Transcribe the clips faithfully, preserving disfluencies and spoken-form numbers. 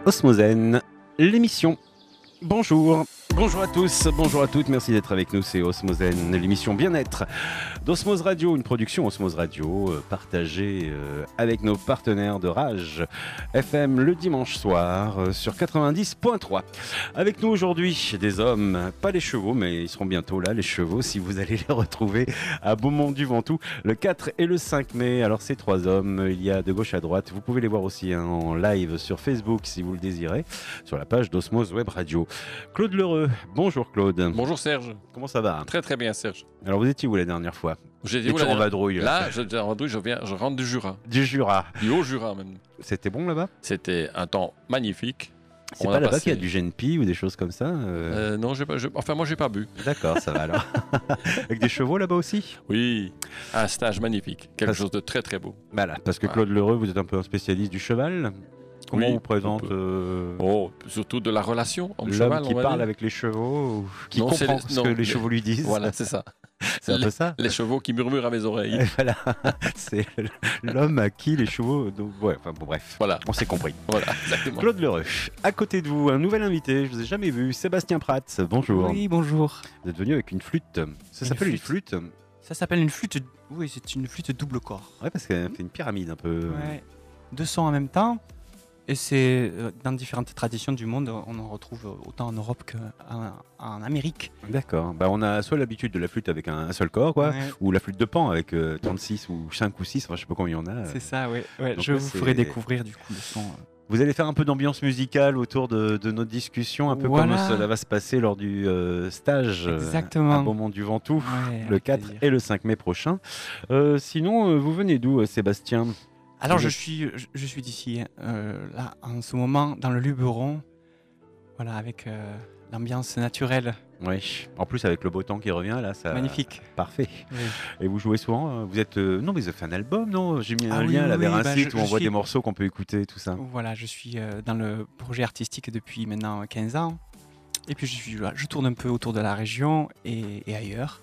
Osmosène, l'émission. Bonjour, bonjour à tous, bonjour à toutes, merci d'être avec nous, c'est Osmosène, l'émission Bien-être d'Osmose Radio, une production Osmose Radio euh, partagée euh, avec nos partenaires de Rage F M le dimanche soir euh, sur quatre-vingt-dix point trois. Avec nous aujourd'hui des hommes, pas les chevaux, mais ils seront bientôt là, les chevaux, si vous allez les retrouver à Beaumont-du-Ventoux le quatre et le cinq mai. Alors ces trois hommes, il y a de gauche à droite, vous pouvez les voir aussi hein, en live sur Facebook si vous le désirez, sur la page d'Osmose Web Radio. Claude Lheureux, bonjour Claude. Bonjour Serge. Comment ça va? Très très bien Serge. Alors vous étiez où la dernière fois? J'étais où la en vadrouille? Là, je, en vadrouille, je, viens, je rentre du Jura. Du Jura. Du Haut-Jura même. C'était bon là-bas? C'était un temps magnifique. C'est On pas a là-bas passé... qu'il y a du Genpi ou des choses comme ça euh... Euh, Non, j'ai pas, je... enfin moi j'ai pas bu. D'accord, ça va alors. Avec des chevaux là-bas aussi? Oui, un stage magnifique. Quelque parce... chose de très très beau. Voilà, parce que voilà. Claude Lheureux, vous êtes un peu un spécialiste du cheval. Comment oui, on vous présente euh... Oh, surtout de la relation homme-cheval. L'homme qui parle dire. Avec les chevaux, ou qui non, comprend les... ce non, que les, les chevaux lui disent. Voilà, c'est ça. C'est un peu ça. Les chevaux qui murmurent à mes oreilles. Et voilà, c'est l'homme à qui les chevaux... Donc, ouais, enfin bon bref, voilà. On s'est compris. Voilà, exactement. Claude Lheureux, à côté de vous, un nouvel invité, je ne vous ai jamais vu, Sébastien Pratt, bonjour. Oui, bonjour. Vous êtes venu avec une flûte, ça une s'appelle flûte. une flûte Ça s'appelle une flûte, oui c'est une flûte double corps. Ouais, parce qu'elle fait une pyramide un peu. Ouais, deux sons en même temps. Et c'est dans différentes traditions du monde, on en retrouve autant en Europe qu'en en Amérique. D'accord. Bah, on a soit l'habitude de la flûte avec un seul corps, quoi, ouais. ou la flûte de Pan avec euh, trente-six ou cinq ou six, enfin, je sais pas combien il y en a. C'est ça, oui. Ouais. Je là, vous ferai découvrir du coup le son. Vous allez faire un peu d'ambiance musicale autour de, de notre discussion, un peu voilà. Comme cela va se passer lors du euh, stage Exactement. à Beaumont-du-Ventoux, ouais, le quatre plaisir. Et le cinq mai prochain. Euh, sinon, euh, vous venez d'où, Sébastien ? Alors je suis, je, je suis d'ici, euh, là, en ce moment, dans le Luberon, voilà, avec euh, l'ambiance naturelle. Oui, en plus avec le beau temps qui revient, là, ça... Magnifique. Parfait. Oui. Et vous jouez souvent, vous êtes... Euh... Non, mais vous avez fait un album, non? J'ai mis un ah, lien oui, là, oui, vers un bah, site je, où on voit suis... des morceaux qu'on peut écouter, tout ça. Voilà, je suis euh, dans le projet artistique depuis maintenant quinze ans. Et puis je, suis, là, je tourne un peu autour de la région et, et ailleurs.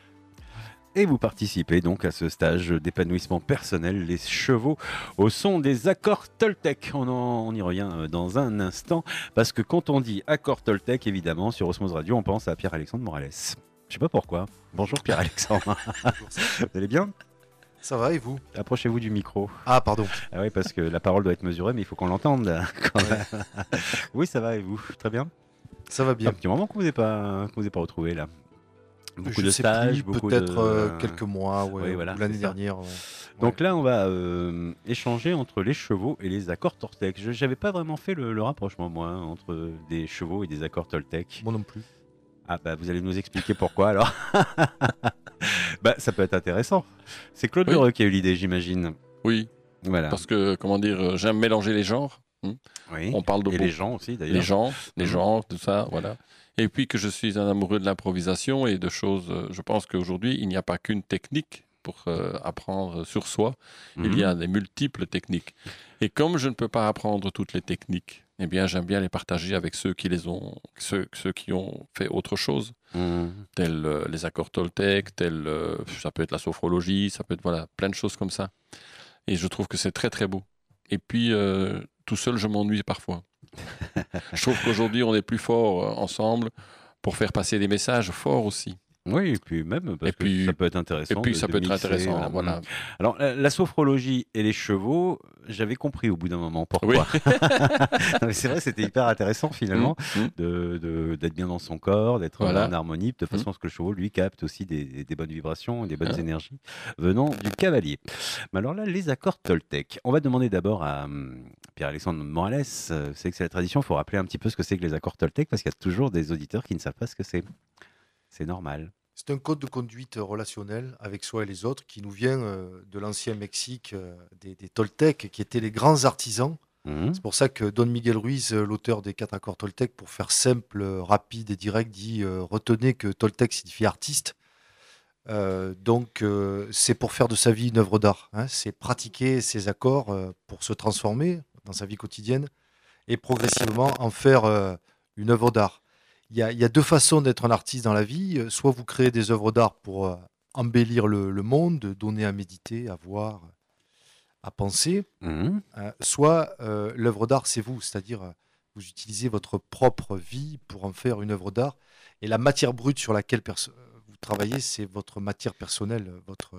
Et vous participez donc à ce stage d'épanouissement personnel, les chevaux au son des accords Toltec. On, en, on y revient dans un instant, parce que quand on dit accords Toltec, évidemment, sur Osmose Radio, on pense à Pierre-Alexandre Morales. Je sais pas pourquoi. Bonjour Pierre-Alexandre. Vous allez bien ? Ça va et vous ? Approchez-vous du micro. Ah pardon. Ah oui, parce que la parole doit être mesurée, mais il faut qu'on l'entende. Quand même. Oui, ça va et vous ? Très bien ? Ça va bien. Un petit moment qu'on vous ait pas, qu'on vous ait pas retrouvé là. Beaucoup je de stages, plus, beaucoup peut-être de... euh, quelques mois, ouais, oui, voilà, l'année dernière. Ouais. Donc là, on va euh, échanger entre les chevaux et les accords Toltec. Je n'avais pas vraiment fait le, le rapprochement, moi, hein, entre des chevaux et des accords Toltec. Moi non plus. Ah bah, vous allez nous expliquer pourquoi alors. Bah, ça peut être intéressant. C'est Claude oui. Lheureux qui a eu l'idée, j'imagine. Oui. Voilà. Parce que, comment dire, j'aime mélanger les genres. Hein. Oui. On parle de et beau... les gens aussi, d'ailleurs. Les gens, les mmh. genres, tout ça, voilà. Et puis que je suis un amoureux de l'improvisation et de choses. Je pense qu'aujourd'hui, il n'y a pas qu'une technique pour euh, apprendre sur soi. Mmh. Il y a des multiples techniques. Et comme je ne peux pas apprendre toutes les techniques, eh bien, j'aime bien les partager avec ceux qui les ont, ceux, ceux qui ont fait autre chose, mmh. tels euh, les accords Toltec, tels, euh, ça peut être la sophrologie, ça peut être voilà, plein de choses comme ça. Et je trouve que c'est très très beau. Et puis, euh, tout seul, je m'ennuie parfois. Je trouve qu'aujourd'hui, on est plus fort euh, ensemble pour faire passer des messages forts aussi. Oui, et puis même, parce et puis, que ça peut être intéressant. Et puis, de, ça de peut mixer, être intéressant, voilà. voilà. Alors, la, la sophrologie et les chevaux, j'avais compris au bout d'un moment pourquoi. Oui. Non, mais c'est vrai, c'était hyper intéressant finalement mmh. de, de, d'être bien dans son corps, d'être voilà. en harmonie, de façon à mmh. ce que le cheval, lui, capte aussi des, des bonnes vibrations, des bonnes mmh. énergies venant du cavalier. Mais alors là, les accords Toltec. On va demander d'abord à hum, Pierre-Alexandre Morales, c'est que c'est la tradition, il faut rappeler un petit peu ce que c'est que les accords Toltec, parce qu'il y a toujours des auditeurs qui ne savent pas ce que c'est. C'est normal. C'est un code de conduite relationnel avec soi et les autres qui nous vient euh, de l'ancien Mexique, euh, des, des Toltecs, qui étaient les grands artisans. Mmh. C'est pour ça que Don Miguel Ruiz, l'auteur des quatre accords Toltec, pour faire simple, rapide et direct, dit euh, « Retenez que Toltec signifie artiste euh, ». Donc, euh, c'est pour faire de sa vie une œuvre d'art. Hein. C'est pratiquer ces accords euh, pour se transformer dans sa vie quotidienne et progressivement en faire euh, une œuvre d'art. Il y, a, il y a deux façons d'être un artiste dans la vie. Soit vous créez des œuvres d'art pour euh, embellir le, le monde, donner à méditer, à voir, à penser. Mmh. Euh, soit euh, l'œuvre d'art, c'est vous. C'est-à-dire, Vous utilisez votre propre vie pour en faire une œuvre d'art. Et la matière brute sur laquelle vous travaillez, c'est votre matière personnelle, votre,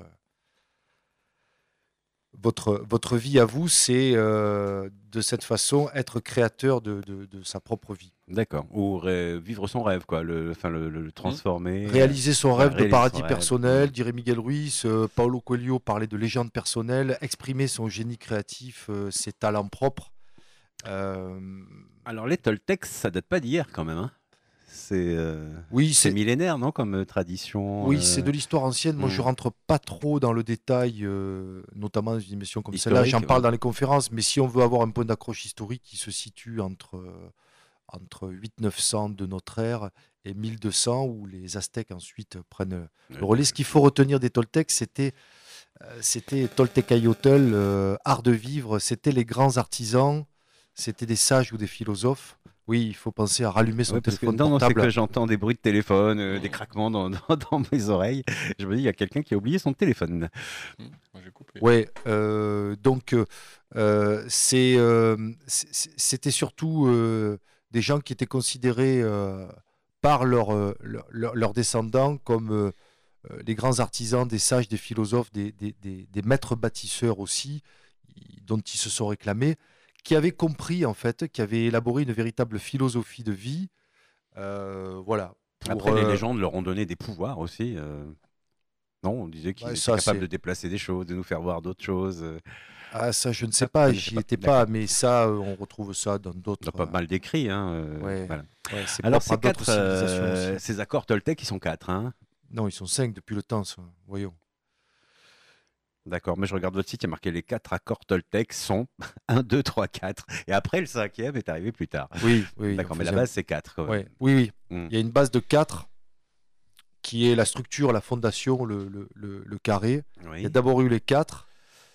votre, votre vie à vous, c'est euh, de cette façon être créateur de, de, de sa propre vie. D'accord. Ou ré- vivre son rêve, quoi. Le, enfin, le, le, le transformer. Réaliser son euh, rêve réaliser de paradis son personnel, rêve. dirait Miguel Ruiz. Euh, Paulo Coelho parlait de légende personnelle. Exprimer son génie créatif, euh, ses talents propres. Euh... Alors, les Toltecs, ça date pas d'hier, quand même. Hein. C'est euh, oui, c'est millénaire, non, comme euh, tradition. Oui, euh... c'est de l'histoire ancienne. Moi, hmm. je rentre pas trop dans le détail, euh, notamment dans une émission comme celle-là. J'en parle ouais. dans les conférences, mais si on veut avoir un point d'accroche historique qui se situe entre, euh, entre huit neuf cents de notre ère et mille deux cents, où les Aztèques ensuite prennent le ouais. relais. Ce qu'il faut retenir des Toltecs, c'était euh, c'était Toltecayotl, euh, art de vivre, c'était les grands artisans, c'était des sages ou des philosophes. Oui, il faut penser à rallumer son ouais, parce téléphone que, non, portable. Non, c'est que j'entends des bruits de téléphone, euh, des craquements dans, dans, dans mes oreilles. Je me dis, il y a quelqu'un qui a oublié son téléphone. Mmh, moi, j'ai coupé. Ouais, euh, donc euh, c'est, euh, c'était surtout euh, des gens qui étaient considérés euh, par leurs euh, leur, leur descendants comme euh, les grands artisans, des sages, des philosophes, des, des, des, des maîtres bâtisseurs aussi, dont ils se sont réclamés, qui avaient compris en fait, qui avaient élaboré une véritable philosophie de vie. Euh, voilà. Pour, Après, euh... les légendes leur ont donné des pouvoirs aussi. Euh... Non, on disait qu'ils ouais, étaient capables de déplacer des choses, de nous faire voir d'autres choses. Ah, ça, je ne sais pas, j'y étais pas, mais ça, on retrouve ça dans d'autres. Pas mal décrit. Hein, euh, ouais. voilà. Ouais, alors, ces, quatre, euh, ces accords Toltec, ils sont quatre. Hein. Non, ils sont cinq depuis le temps, ça. Voyons. D'accord, mais je regarde votre site, il y a marqué les quatre accords Toltec sont un, deux, trois, quatre. Et après, le cinquième est arrivé plus tard. Oui, oui. D'accord, mais la base, c'est quatre. Ouais. Oui, oui. Mm. Il y a une base de quatre qui est la structure, la fondation, le, le, le, le carré. Oui. Il y a d'abord eu les quatre,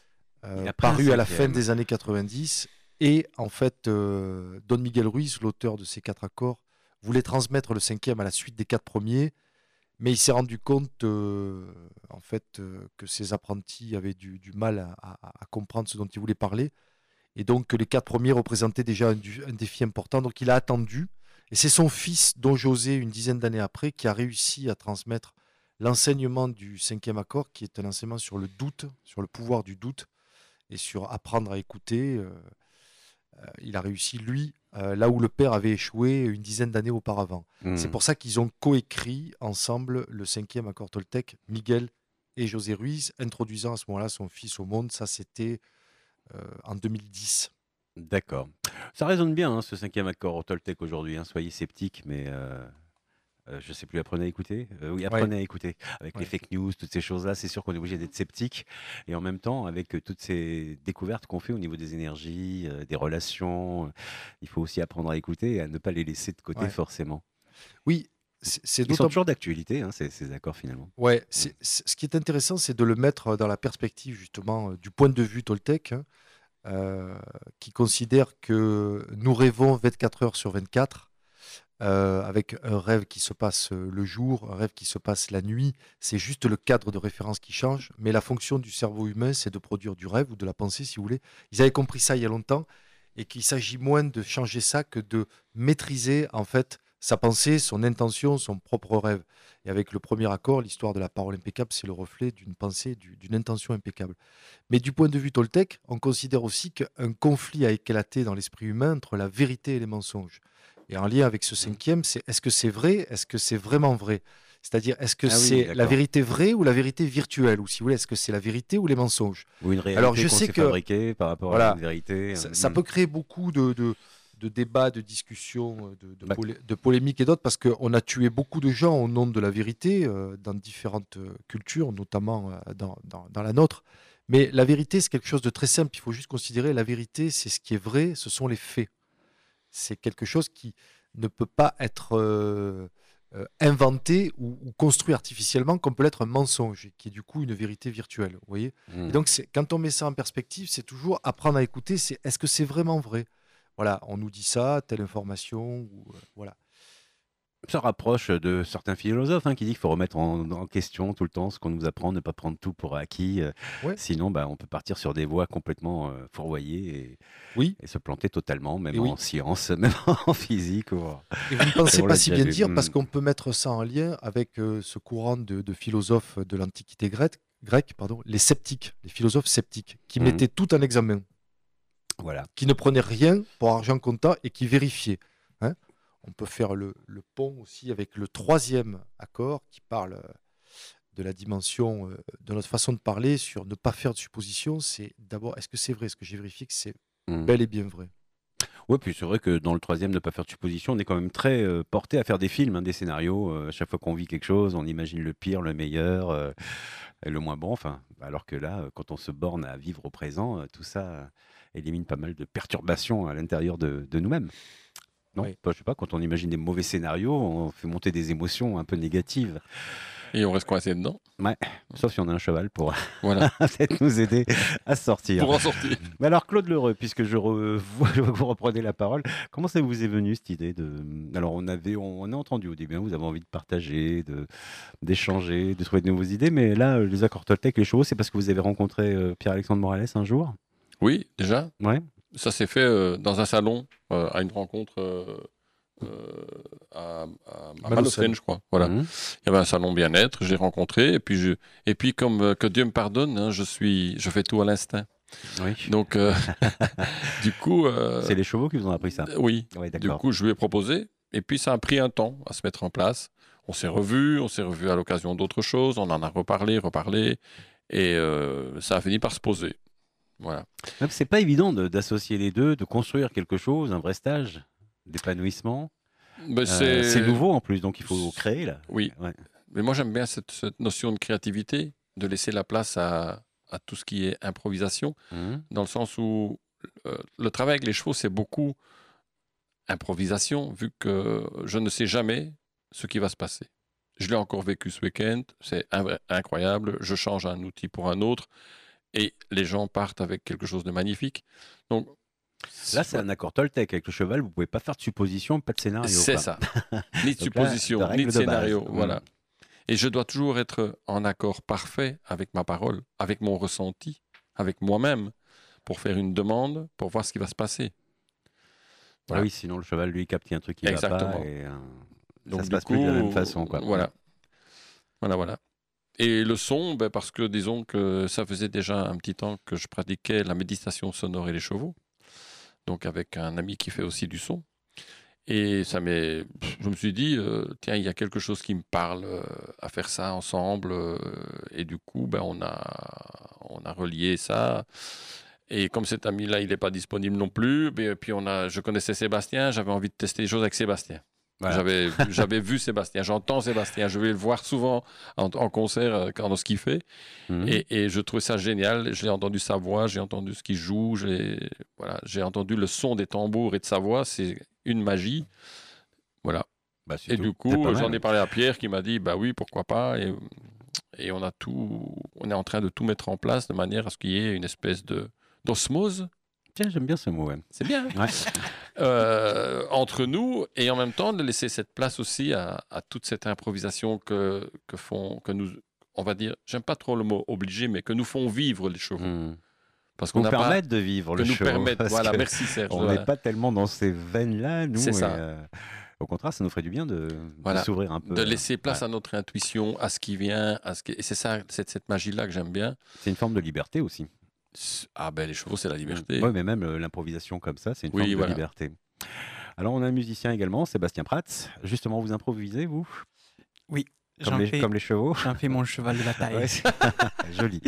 euh, parus à la fin des années quatre-vingt-dix. Et en fait, euh, Don Miguel Ruiz, l'auteur de ces quatre accords, voulait transmettre le cinquième à la suite des quatre premiers. Mais il s'est rendu compte euh, en fait, euh, que ses apprentis avaient du, du mal à, à, à comprendre ce dont il voulait parler. Et donc que les quatre premiers représentaient déjà un, un défi important. Donc il a attendu. Et c'est son fils, Don José, une dizaine d'années après, qui a réussi à transmettre l'enseignement du cinquième accord, qui est un enseignement sur le doute, sur le pouvoir du doute, et sur apprendre à écouter. Euh, euh, il a réussi, lui, euh, là où le père avait échoué une dizaine d'années auparavant. Mmh. C'est pour ça qu'ils ont coécrit ensemble le cinquième accord Toltec, Miguel et José Ruiz, introduisant à ce moment-là son fils au monde. Ça, c'était euh, en deux mille dix. D'accord. Ça résonne bien, hein, ce cinquième accord au Toltec aujourd'hui. Hein. Soyez sceptiques, mais euh, euh, je ne sais plus, apprenez à écouter. Euh, oui, apprenez ouais. à écouter. Avec ouais. les fake news, toutes ces choses-là, c'est sûr qu'on est obligé d'être sceptique. Et en même temps, avec euh, toutes ces découvertes qu'on fait au niveau des énergies, euh, des relations, euh, il faut aussi apprendre à écouter et à ne pas les laisser de côté ouais. forcément. Oui. C'est Ils sont toujours d'actualité, hein, ces, ces accords finalement. Ouais, c'est, c'est, ce qui est intéressant, c'est de le mettre dans la perspective justement du point de vue Toltec, hein, euh, qui considère que nous rêvons vingt-quatre heures sur vingt-quatre, euh, avec un rêve qui se passe le jour, un rêve qui se passe la nuit. C'est juste le cadre de référence qui change, mais la fonction du cerveau humain, c'est de produire du rêve ou de la pensée, si vous voulez. Ils avaient compris ça il y a longtemps, et qu'il s'agit moins de changer ça que de maîtriser en fait sa pensée, son intention, son propre rêve. Et avec le premier accord, l'histoire de la parole impeccable, c'est le reflet d'une pensée, du, d'une intention impeccable. Mais du point de vue Toltec, on considère aussi qu'un conflit a éclaté dans l'esprit humain entre la vérité et les mensonges. Et en lien avec ce cinquième, c'est est-ce que c'est vrai ? Est-ce que c'est vraiment vrai ? C'est-à-dire, est-ce que ah c'est oui, la vérité vraie ou la vérité virtuelle ? Ou si vous voulez, est-ce que c'est la vérité ou les mensonges ? Ou une réalité Alors, je qu'on sais s'est que, fabriquée par rapport voilà, à une vérité. Ça, ça peut créer beaucoup de... de de débats, de discussions, de, de, polé de polémiques et d'autres, parce qu'on a tué beaucoup de gens au nom de la vérité euh, dans différentes euh, cultures, notamment euh, dans, dans, dans la nôtre. Mais la vérité, c'est quelque chose de très simple. Il faut juste considérer la vérité, c'est ce qui est vrai, ce sont les faits. C'est quelque chose qui ne peut pas être euh, euh, inventé ou, ou construit artificiellement, comme peut l'être un mensonge, qui est du coup une vérité virtuelle. Vous voyez mmh. Et donc, quand on met ça en perspective, c'est toujours apprendre à écouter, c'est est-ce que c'est vraiment vrai ? Voilà, on nous dit ça, telle information, ou, euh, voilà. ça rapproche de certains philosophes hein, qui disent qu'il faut remettre en, en question tout le temps ce qu'on nous apprend, ne pas prendre tout pour acquis. Euh, Ouais. Sinon, bah, on peut partir sur des voies complètement euh, fourvoyées et, Oui, et se planter totalement, même et oui. en sciences, même en physique. Ou... Et vous ne pensez on pas l'a si déjà bien vu. dire, parce Mm. qu'on peut mettre ça en lien avec euh, ce courant de, de philosophes de l'Antiquité grecque, grecque, pardon, les sceptiques, les philosophes sceptiques, qui Mhm. mettaient tout en examen, Voilà. qui ne prenaient rien pour argent comptant et qui vérifiaient. Hein. On peut faire le, le pont aussi avec le troisième accord qui parle euh, de la dimension euh, de notre façon de parler sur ne pas faire de suppositions. C'est d'abord, est-ce que c'est vrai? Est-ce que j'ai vérifié que c'est Mm. bel et bien vrai? Oui, puis c'est vrai que dans le troisième, ne pas faire de supposition, on est quand même très euh, porté à faire des films, hein, des scénarios. Euh, à chaque fois qu'on vit quelque chose, on imagine le pire, le meilleur, euh, et le moins bon. Enfin, alors que là, euh, quand on se borne à vivre au présent, euh, tout ça euh, élimine pas mal de perturbations à l'intérieur de, de nous-mêmes. Non, Oui. Enfin, je sais pas, quand on imagine des mauvais scénarios, on fait monter des émotions un peu négatives. Et on reste coincé dedans. Ouais, sauf si on a un cheval pour Voilà. peut-être nous aider à sortir. Pour en sortir. Mais alors, Claude Lheureux, puisque je, re- je vous reprenez la parole, comment ça vous est venu cette idée de... Alors, on avait, on, on a entendu au début, hein, vous avez envie de partager, de, d'échanger, de trouver de nouvelles idées, mais là, euh, les accords Toltec, les chevaux, c'est parce que vous avez rencontré euh, Pierre-Alexandre Morales un jour? Oui, déjà. Ouais. Ça s'est fait euh, dans un salon, euh, à une rencontre euh, euh, à, à, à Malocène. Malocène, je crois. Voilà. Mhm. Il y avait un salon bien-être, j'ai rencontré, et puis, je, et puis comme euh, que Dieu me pardonne, hein, je, suis, je fais tout à l'instinct. Oui. Donc, euh, du coup... euh, C'est les chevaux qui vous ont appris ça? Oui. Oui, Du d'accord. coup, je lui ai proposé, et puis ça a pris un temps à se mettre en place. On s'est revus, on s'est revus à l'occasion d'autres choses, on en a reparlé, reparlé, et euh, ça a fini par se poser. Voilà. Même, c'est pas évident de- d'associer les deux, de construire quelque chose, un vrai stage d'épanouissement. Mais Euh, c'est... c'est nouveau en plus, donc il faut créer là. Oui. Ouais. Mais moi, j'aime bien cette, cette notion de créativité, de laisser la place à, à tout ce qui est improvisation, Mhm. dans le sens où euh, le travail avec les chevaux, c'est beaucoup improvisation, vu que je ne sais jamais ce qui va se passer. Je l'ai encore vécu ce week-end, c'est in- incroyable, je change un outil pour un autre, et les gens partent avec quelque chose de magnifique. Donc, Là, c'est un accord Toltec. Avec le cheval, vous pouvez pas faire de supposition, pas de scénario. c'est quoi. ça. Ni de Donc là, supposition, de ni règles de de base. scénario. Mm. Voilà. Et je dois toujours être en accord parfait avec ma parole, avec mon ressenti, avec moi-même, pour faire une demande, pour voir ce qui va se passer. Ah Voilà. oui, sinon le cheval, lui, capte qu'il y a un truc qui Exactement. va pas et euh, Donc, ça se du passe plus de la coup, même façon. Quoi. Voilà. Voilà, voilà. Et le son, ben, parce que disons que ça faisait déjà un petit temps que je pratiquais la méditation sonore et les chevaux, donc avec un ami qui fait aussi du son. Et ça m'est, je me suis dit, euh, tiens, il y a quelque chose qui me parle euh, à faire ça ensemble. euh, et du coup, ben, on a, on a relié ça. Et comme cet ami-là, il n'est pas disponible non plus, ben, puis on a, je connaissais Sébastien, j'avais envie de tester des choses avec Sébastien. Voilà. J'avais, j'avais vu Sébastien, j'entends Sébastien, je vais le voir souvent en, en concert euh, quand, dans ce qu'il fait. Mhm. Et, et je trouvais ça génial. J'ai entendu sa voix, j'ai entendu ce qu'il joue, j'ai, voilà, j'ai entendu le son des tambours et de sa voix. C'est une magie. Voilà. Bah, c'est Et tout. du C'est coup, pas mal. j'en ai parlé à Pierre qui m'a dit, bah oui, pourquoi pas. Et, et on a tout, on est en train de tout mettre en place de manière à ce qu'il y ait une espèce de d'osmose. Tiens, j'aime bien ce mot. Ouais. C'est bien. Ouais. Euh, entre nous, et en même temps de laisser cette place aussi à, à toute cette improvisation que, que font, que nous, on va dire, j'aime pas trop le mot obligé, mais que nous font vivre les chevaux. Mhm. Parce qu'on Nous n'a pas, permettre de vivre que le nous show. permettre, parce voilà, que merci Serge. On voilà. n'est pas tellement dans ces veines-là, nous. C'est et, ça. euh, au contraire, ça nous ferait du bien de, Voilà. de s'ouvrir un peu. De laisser place Ouais. à notre intuition, à ce qui vient, à ce qui... et c'est ça, c'est cette magie-là que j'aime bien. C'est une forme de liberté aussi. Ah ben les chevaux, c'est la liberté. Oui, mais même euh, l'improvisation comme ça, c'est une Oui, forme voilà. de liberté. Alors, on a un musicien également, Sébastien Prats. Justement, vous improvisez, vous Oui, comme j'en les, fais, comme les chevaux. j'en fais mon cheval de bataille. Ouais, c'est- Joli.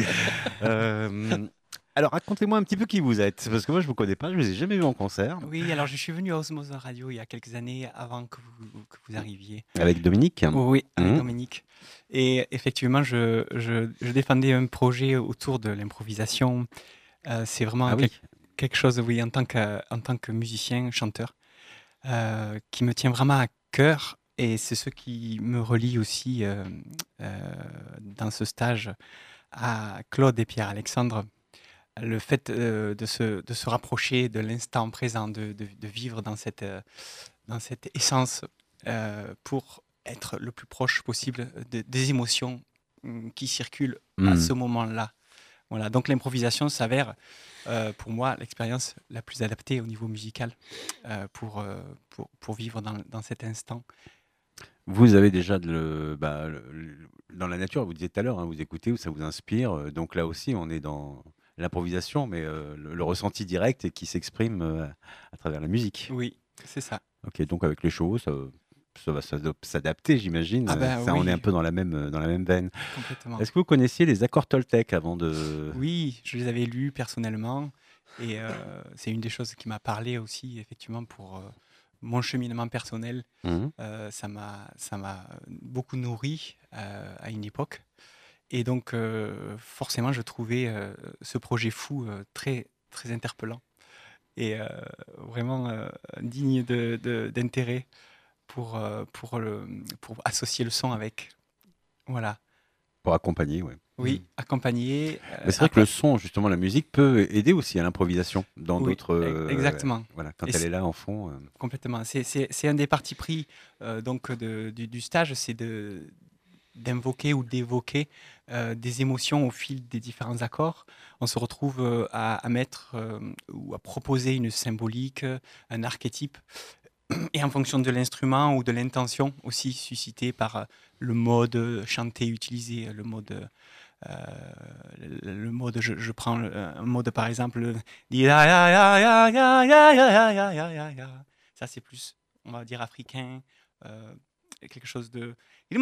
Euh, alors, racontez-moi un petit peu qui vous êtes, parce que moi, je ne vous connais pas, je ne vous ai jamais vu en concert. Oui, alors je suis venu à Osmose Radio il y a quelques années avant que vous, que vous arriviez. Avec Dominique. Oui, avec Mhm. Dominique. Et effectivement, je, je, je défendais un projet autour de l'improvisation. Euh, c'est vraiment Ah quel- oui. quelque chose, oui, en tant que, en tant que musicien, chanteur, euh, qui me tient vraiment à cœur. Et c'est ce qui me relie aussi euh, euh, dans ce stage à Claude et Pierre-Alexandre. Le fait euh, de, se, de se rapprocher de l'instant présent, de, de, de vivre dans cette, euh, dans cette essence euh, pour être le plus proche possible de, des émotions hum, qui circulent Mmh. à ce moment-là. Voilà, donc l'improvisation s'avère, euh, pour moi, l'expérience la plus adaptée au niveau musical euh, pour, euh, pour, pour vivre dans, dans cet instant. Vous avez déjà de le, bah, le- le- dans la nature, vous disiez tout à l'heure, hein, vous écoutez, ça vous inspire. euh, Donc là aussi, on est dans l'improvisation, mais euh, le, le ressenti direct et qui s'exprime euh, à travers la musique. Oui, c'est ça. Ok, donc avec les chevaux, ça, ça va s'ado- s'adapter, j'imagine. Ah euh, ben Ça, on est oui, un peu dans la même, euh, dans la même veine. complètement. Est-ce que vous connaissiez les accords Toltec avant de... Oui, je les avais lus personnellement et euh, c'est une des choses qui m'a parlé aussi, effectivement, pour euh, mon cheminement personnel. Mhm. Euh, ça m'a, ça m'a beaucoup nourri euh, à une époque. Et donc, euh, forcément, je trouvais euh, ce projet fou euh, très, très interpellant et euh, vraiment euh, digne de, de- d'intérêt pour, euh, pour, le, pour associer le son avec. Voilà. Pour accompagner, ouais. Oui, accompagner. euh, Mais c'est vrai que après- le son, justement, la musique peut aider aussi à l'improvisation dans Oui, d'autres. e- euh, exactement. Voilà, quand Et elle c'est- est là en fond. euh, Complètement. C'est, c'est, c'est un des partis pris euh, donc de- du, du stage, c'est de, d'invoquer ou d'évoquer euh, des émotions au fil des différents accords. On se retrouve euh, à, à mettre euh, ou à proposer une symbolique, euh, un archétype, et en fonction de l'instrument ou de l'intention aussi suscitée par euh, le mode euh, chanté utilisé, le mode... euh, le, le mode, je, je prends le- un mode par exemple, le- ça c'est plus, on va dire africain, euh, quelque chose de.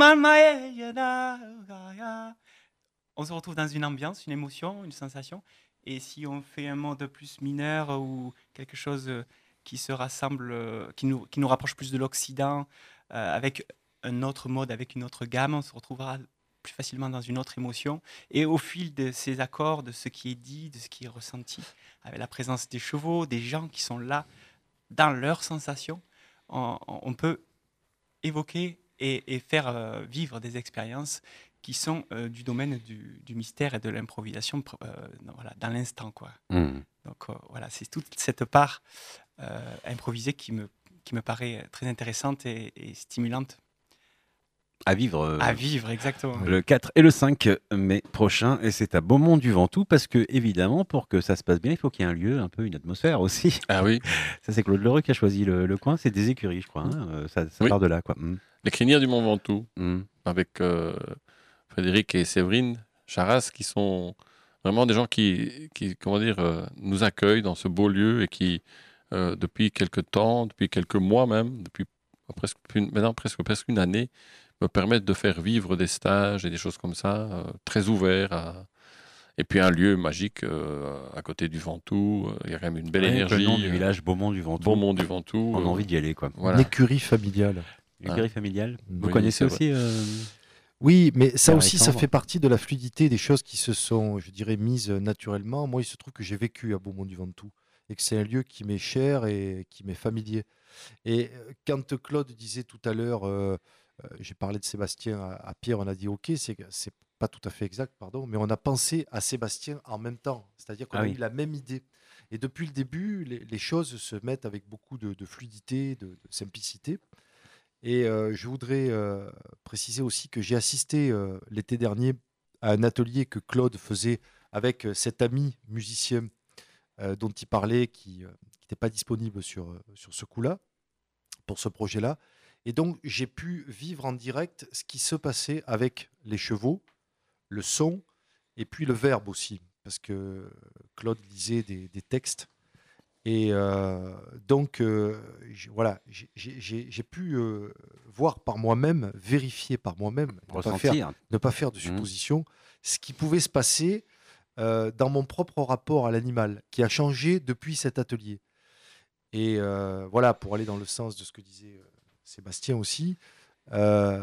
On se retrouve dans une ambiance, une émotion, une sensation. Et si on fait un mode plus mineur ou quelque chose euh, qui se rassemble, euh, qui nous, qui nous rapproche plus de l'Occident, euh, avec un autre mode, avec une autre gamme, on se retrouvera plus facilement dans une autre émotion. Et au fil de ces accords, de ce qui est dit, de ce qui est ressenti, avec la présence des chevaux, des gens qui sont là dans leurs sensations, on, on peut évoquer et, et faire euh, vivre des expériences qui sont euh, du domaine du, du mystère et de l'improvisation euh, dans, voilà, dans l'instant, quoi. mhm. Donc euh, voilà, c'est toute cette part euh, improvisée qui me, qui me paraît très intéressante et, et stimulante À vivre. euh, à vivre, exactement. Le quatre et le cinq mai prochain, et c'est à Beaumont-du-Ventoux, parce que, évidemment, pour que ça se passe bien, il faut qu'il y ait un lieu, un peu une atmosphère aussi. Ah oui, Ça, c'est Claude Leroux qui a choisi le, le coin, c'est des écuries, je crois. hein, euh, Ça, ça Oui. part de là, quoi. Mhm. les crinières du Mont Ventoux, Mhm. avec euh, Frédéric et Séverine Charras, qui sont vraiment des gens qui, qui comment dire, euh, nous accueillent dans ce beau lieu et qui, euh, depuis quelques temps, depuis quelques mois même, depuis presque une, maintenant presque, presque une année, me permettent de faire vivre des stages et des choses comme ça, euh, très ouverts. à- Et puis un lieu magique euh, à côté du Ventoux, euh, il y a quand même une belle Rien que énergie. le nom du euh, village Beaumont-du-Ventoux, Beaumont du Ventoux. on a euh, envie d'y aller, quoi. voilà. Une écurie familiale. L'écurie familiale, vous Oui, connaissez c'est aussi euh, Oui, mais ça Pierre aussi, ça Alexandre. fait partie de la fluidité des choses qui se sont, je dirais, mises naturellement. Moi, il se trouve que j'ai vécu à Beaumont-du-Ventoux et que c'est un lieu qui m'est cher et qui m'est familier. Et euh, quand Claude disait tout à l'heure, euh, euh, j'ai parlé de Sébastien à, à Pierre, on a dit OK, c'est que- c'est pas tout à fait exact, pardon, mais on a pensé à Sébastien en même temps. C'est-à-dire qu'on Ah a oui. eu la même idée. Et depuis le début, les, les choses se mettent avec beaucoup de, de fluidité, de, de simplicité. Et euh, je voudrais euh, préciser aussi que j'ai assisté euh, l'été dernier à un atelier que Claude faisait avec euh, cet ami musicien euh, dont il parlait, qui euh, qui n'était pas disponible sur, euh, sur ce coup-là, pour ce projet-là. Et donc, j'ai pu vivre en direct ce qui se passait avec les chevaux, le son, et puis le verbe aussi, parce que Claude lisait des, des textes. Et euh, donc, euh, j- voilà, j'ai j'ai- j'ai- j'ai pu euh, voir par moi-même, vérifier par moi-même, ne pas faire, ressentir. ne pas faire de Mhm. suppositions, ce qui pouvait se passer euh, dans mon propre rapport à l'animal, qui a changé depuis cet atelier. Et euh, voilà, pour aller dans le sens de ce que disait euh, Sébastien aussi, euh,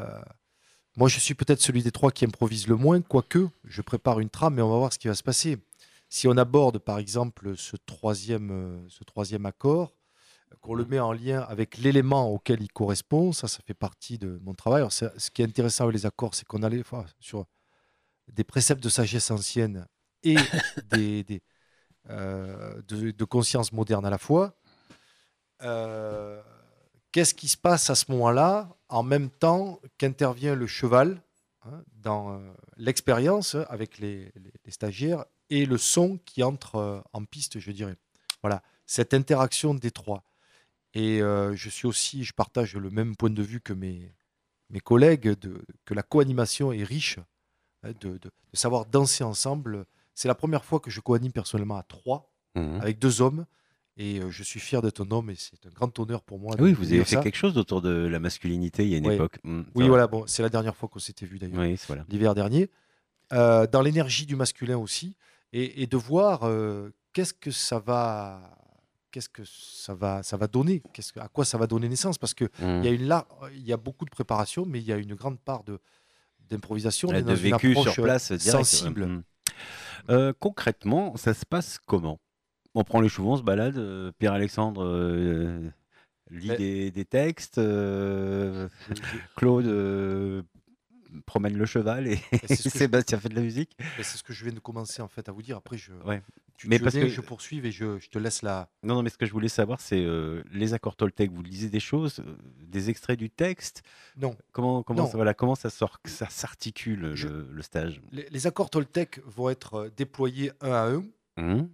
moi je suis peut-être celui des trois qui improvise le moins, quoique je prépare une trame, mais on va voir ce qui va se passer. Si on aborde par exemple ce troisième, euh, ce troisième accord, qu'on le met en lien avec l'élément auquel il correspond, ça, ça fait partie de mon travail. Alors, c'est- ce qui est intéressant avec les accords, c'est qu'on a les fois sur des préceptes de sagesse ancienne et des, des, euh, de, de conscience moderne à la fois, euh, qu'est-ce qui se passe à ce moment-là, en même temps qu'intervient le cheval, hein, dans euh, l'expérience avec les, les, les stagiaires et le son qui entre euh, en piste, je dirais. Voilà, cette interaction des trois. Et euh, je suis aussi, je partage le même point de vue que mes, mes collègues, de, que la co-animation est riche, hein, de, de, de savoir danser ensemble. C'est la première fois que je co-anime personnellement à trois, Mmh. avec deux hommes. Et euh, je suis fier d'être un homme et c'est un grand honneur pour moi de, Oui, de vous avez dire fait ça. quelque chose autour de la masculinité il y a une Oui, époque. Mmh, c'est oui vrai. voilà, bon, c'est la dernière fois qu'on s'était vu d'ailleurs, Oui, c'est voilà. l'hiver dernier. Euh, dans l'énergie du masculin aussi, et, et de voir euh, qu'est-ce que ça va, qu'est-ce que ça va, ça va donner, qu'est-ce que, à quoi ça va donner naissance, parce que Mmh. il y a une lar- il y a beaucoup de préparation, mais il y a une grande part de d'improvisation. On Ouais, est de dans une vécu sur approche euh, place direct. Ouais. sensible. Mmh. Euh, concrètement, ça se passe comment? On prend les chevaux, on se balade. euh, Pierre-Alexandre euh, lit Mais des, des textes. euh, je, je- Claude euh, promène le cheval et mais c'est ce que je, Sébastien fait de la musique. mais c'est ce que je viens de commencer en fait à vous dire. Après, je, Ouais. tu, Mais tu veux parce bien que que je poursuive et je, je te laisse la. non, non, mais ce que je voulais savoir, c'est euh, les accords Toltec. Vous lisez des choses, euh, des extraits du texte. Non, Comment, comment non. ça, voilà, comment ça sort, ça s'articule Je, le, le stage? les, les accords Toltec vont être euh, déployés un à un. Mmh.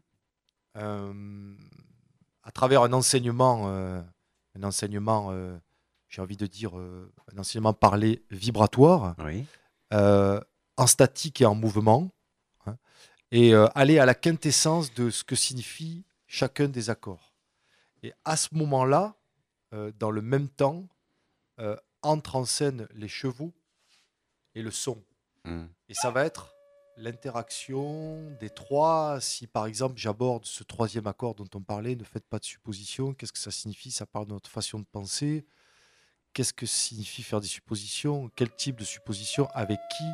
euh, à travers un enseignement, euh, un enseignement, euh, j'ai envie de dire, euh, un enseignement parlé vibratoire, Oui. euh, en statique et en mouvement, hein, et euh, aller à la quintessence de ce que signifie chacun des accords. Et à ce moment-là, euh, dans le même temps, euh, entrent en scène les chevaux et le son. Mmh. Et ça va être l'interaction des trois. Si par exemple j'aborde ce troisième accord dont on parlait, ne faites pas de suppositions, qu'est-ce que ça signifie? Ça parle de notre façon de penser. Qu'est-ce que signifie faire des suppositions? Quel type de suppositions? Avec qui?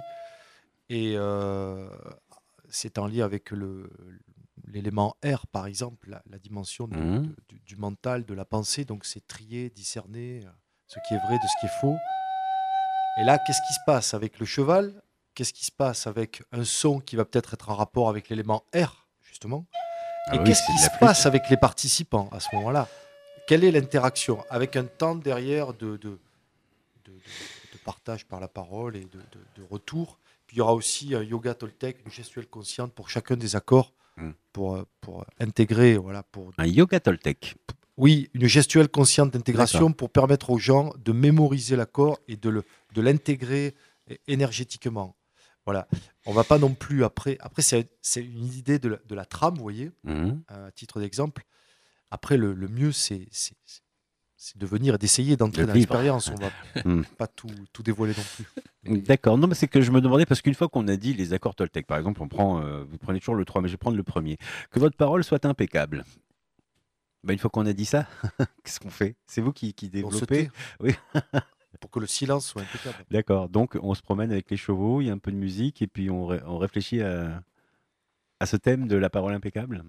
Et euh, c'est en lien avec le, l'élément R, par exemple, la, la dimension de- Mmh. de- du, du mental, de la pensée. Donc c'est trier, discerner euh, ce qui est vrai de ce qui est faux. Et là, qu'est-ce qui se passe avec le cheval? Qu'est-ce qui se passe avec un son qui va peut-être être en rapport avec l'élément R, justement? Ah Et oui, qu'est-ce c'est qui de la se flûte. passe avec les participants à ce moment-là? Quelle est l'interaction? Avec un temps derrière de, de, de- de- de partage par la parole et de, de- de retour. Puis il y aura aussi un yoga toltec, une gestuelle consciente pour chacun des accords, Mm. pour, euh, pour intégrer, voilà, pour, Un yoga Toltec. oui, une gestuelle consciente d'intégration D'accord. pour permettre aux gens de mémoriser l'accord et de le, de l'intégrer é- énergétiquement. Voilà. On va pas non plus après. Après, c'est c'est une idée de la, de la trame, vous voyez, Mmh. à titre d'exemple. Après, le, le mieux, c'est c'est- c'est- c'est de venir et d'essayer d'entrer De dans vivre. l'expérience. On va Mm. pas tout, tout dévoiler non plus. Mais- D'accord. Non, mais c'est que je me demandais, parce qu'une fois qu'on a dit les accords Toltec, par exemple, on prend, euh, vous prenez toujours le trois, mais je vais prendre le premier. Que votre parole soit impeccable. Bah, une fois qu'on a dit ça, qu'est-ce qu'on fait? C'est vous qui, qui on se développez? tait Oui. pour que le silence soit impeccable. D'accord. Donc, on se promène avec les chevaux, il y a un peu de musique, et puis on, ré- on réfléchit à, à ce thème de la parole impeccable.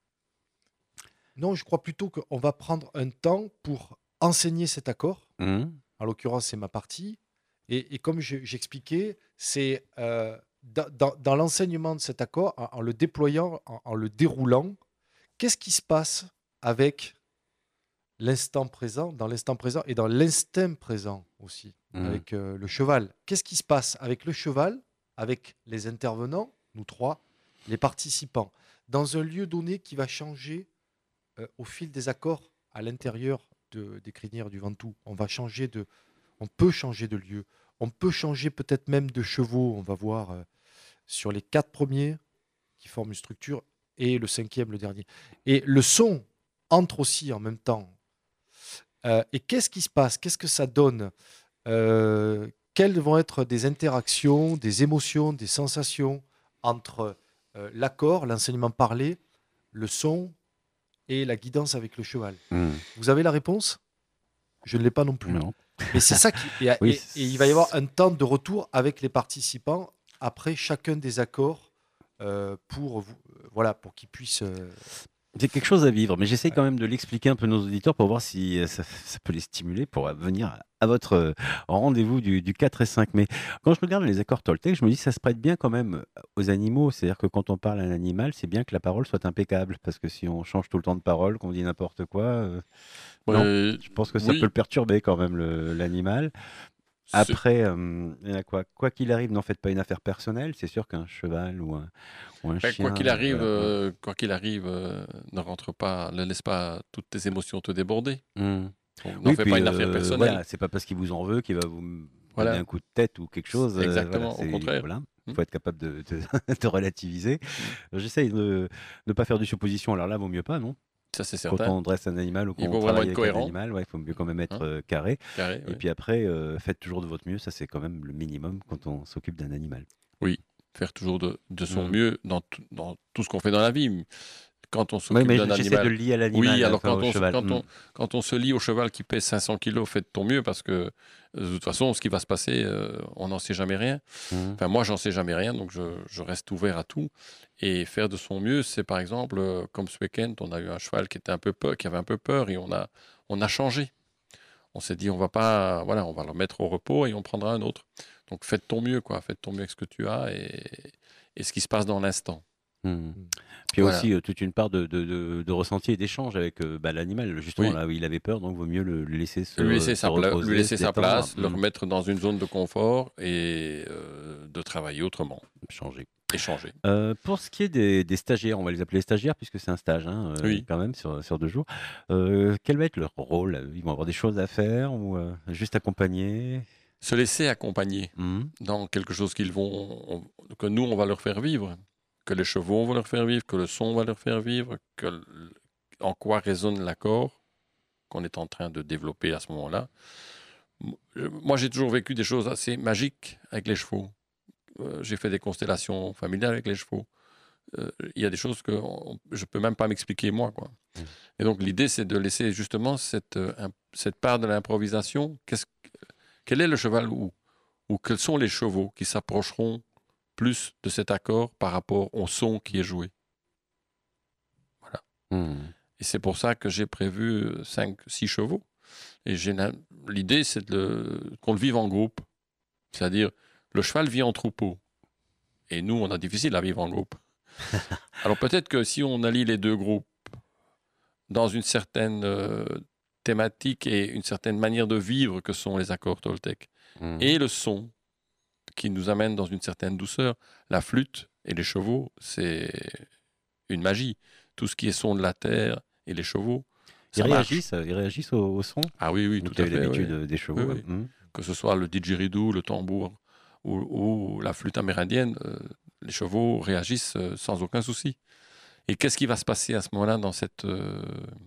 Non, je crois plutôt qu'on va prendre un temps pour enseigner cet accord. Mhm. En l'occurrence, c'est ma partie. Et, et comme je- j'expliquais, c'est euh, dans, dans- dans l'enseignement de cet accord, en, en le déployant, en, en le déroulant, qu'est-ce qui se passe avec l'instant présent, dans l'instant présent et dans l'instinct présent aussi, Mhm. avec euh, le cheval. Qu'est-ce qui se passe avec le cheval, avec les intervenants, nous trois, les participants, dans un lieu donné qui va changer euh, au fil des accords à l'intérieur de- des crinières du Ventoux. On va changer de, on peut changer de lieu, on peut changer peut-être même de chevaux. On va voir euh, sur les quatre premiers qui forment une structure et le cinquième, le dernier. Et le son entre aussi en même temps. Euh, et qu'est-ce qui se passe? Qu'est-ce que ça donne? Euh, Quelles vont être des interactions, des émotions, des sensations entre euh, l'accord, l'enseignement parlé, le son et la guidance avec le cheval? Mhm. Vous avez la réponse? Je ne l'ai pas non plus. Non. Mais c'est ça qui. Et, Oui, et- et il va y avoir un temps de retour avec les participants après chacun des accords euh, pour, vous- euh, voilà, pour qu'ils puissent. euh, C'est quelque chose à vivre, mais j'essaie quand même de l'expliquer un peu à nos auditeurs pour voir si euh, ça, ça peut les stimuler pour venir à votre euh, rendez-vous du, du quatre et cinq mai. Quand je regarde les accords Toltec, je me dis que ça se prête bien quand même aux animaux. C'est-à-dire que quand on parle à un animal, c'est bien que la parole soit impeccable. Parce que si on change tout le temps de parole, qu'on dit n'importe quoi, euh, Non, je pense que ça oui. peut le perturber quand même, le, l'animal. Après, euh, il y a quoi quoi qu'il arrive, n'en faites pas une affaire personnelle. C'est sûr qu'un cheval ou un, ou un Ben, chien... quoi qu'il arrive, voilà. euh, quoi qu'il arrive, euh, ne rentre pas, ne laisse pas toutes tes émotions te déborder. Mmh. Donc, n'en Oui, fais puis, pas une affaire euh, personnelle. voilà, c'est pas parce qu'il vous en veut qu'il va vous m- Voilà. donner un coup de tête ou quelque chose. euh, Exactement, voilà, au c'est- contraire. Voilà. Il Hmm. faut être capable de, de, de relativiser. J'essaye de ne pas faire du supposition. Alors là, vaut mieux pas, non? Ça, c'est Quand certain. on dresse un animal ou Il quand faut on vraiment travaille être avec un cohérent. animal, ouais, il faut mieux quand même être Hein euh, carré. Carré, Et oui. puis après, euh, faites toujours de votre mieux. Ça, c'est quand même le minimum quand on s'occupe d'un animal. Oui, faire toujours de, de son Mm. mieux dans, tout- dans tout ce qu'on fait dans la vie. Quand on Oui, s'occupe mais d'un j'essaie animal. de le lier à l'animal, Oui, alors enfin, quand au on, se- cheval. quand, Mm. on, quand on se lie au cheval qui pèse cinq cents kilos, faites ton mieux parce que de toute façon, ce qui va se passer, euh, on n'en sait jamais rien. Mm. Enfin, moi, j'en sais jamais rien, donc je, je reste ouvert à tout. Et faire de son mieux, c'est par exemple, euh, comme ce week-end, on a eu un cheval qui était un peu peur, qui avait un peu peur, et on a, on a changé. On s'est dit, on va pas, voilà, on va le mettre au repos et on prendra un autre. Donc, faites ton mieux, quoi. Faites ton mieux avec ce que tu as et, et ce qui se passe dans l'instant. Mm. Puis Voilà. aussi euh, toute une part de, de, de, de ressenti et d'échange avec euh, bah, l'animal, justement, Oui. là où il avait peur, donc vaut mieux le, le laisser se, Lui laisser se sa, pla- reposer, lui laisser se sa détendre. place, le Mm. remettre dans une zone de confort et euh, de travailler autrement, Changer. échanger. Euh, pour ce qui est des, des stagiaires, on va les appeler stagiaires puisque c'est un stage hein, euh, Oui. quand même sur, sur deux jours. Euh, quel va être leur rôle? Ils vont avoir des choses à faire ou euh, juste accompagner? Se laisser accompagner Mhm. dans quelque chose qu'ils vont, on- que nous, on va leur faire vivre, que les chevaux vont leur faire vivre, que le son va leur faire vivre, que l- en quoi résonne l'accord qu'on est en train de développer à ce moment-là. M- euh, Moi, j'ai toujours vécu des choses assez magiques avec les chevaux. Euh, j'ai fait des constellations familiales avec les chevaux. Euh, Il y a des choses que on- je peux même pas m'expliquer moi, quoi. Mm. Et donc l'idée, c'est de laisser justement cette, euh, imp- cette part de l'improvisation. Qu'est-ce, quel est le cheval ou, ou quels sont les chevaux qui s'approcheront plus de cet accord par rapport au son qui est joué. Voilà. Mhm. Et c'est pour ça que j'ai prévu cinq, six chevaux. Et j'ai la- l'idée, c'est de le- qu'on le vive en groupe. C'est-à-dire, le cheval vit en troupeau. Et nous, on a difficile à vivre en groupe. Alors peut-être que si on allie les deux groupes dans une certaine euh, thématique et une certaine manière de vivre que sont les accords Toltec, Mhm. et le son qui nous amène dans une certaine douceur, la flûte et les chevaux, c'est une magie. Tout ce qui est son de la terre et les chevaux, Ils ça marche. réagissent, ils réagissent au, au son. Ah oui, oui, Donc, tout il y à avait fait. l'habitude oui. euh, des chevaux. Oui, oui. Mhm. Que ce soit le didgeridoo, le tambour ou, ou la flûte amérindienne, euh, les chevaux réagissent euh, sans aucun souci. Et qu'est-ce qui va se passer à ce moment-là dans, cette, euh,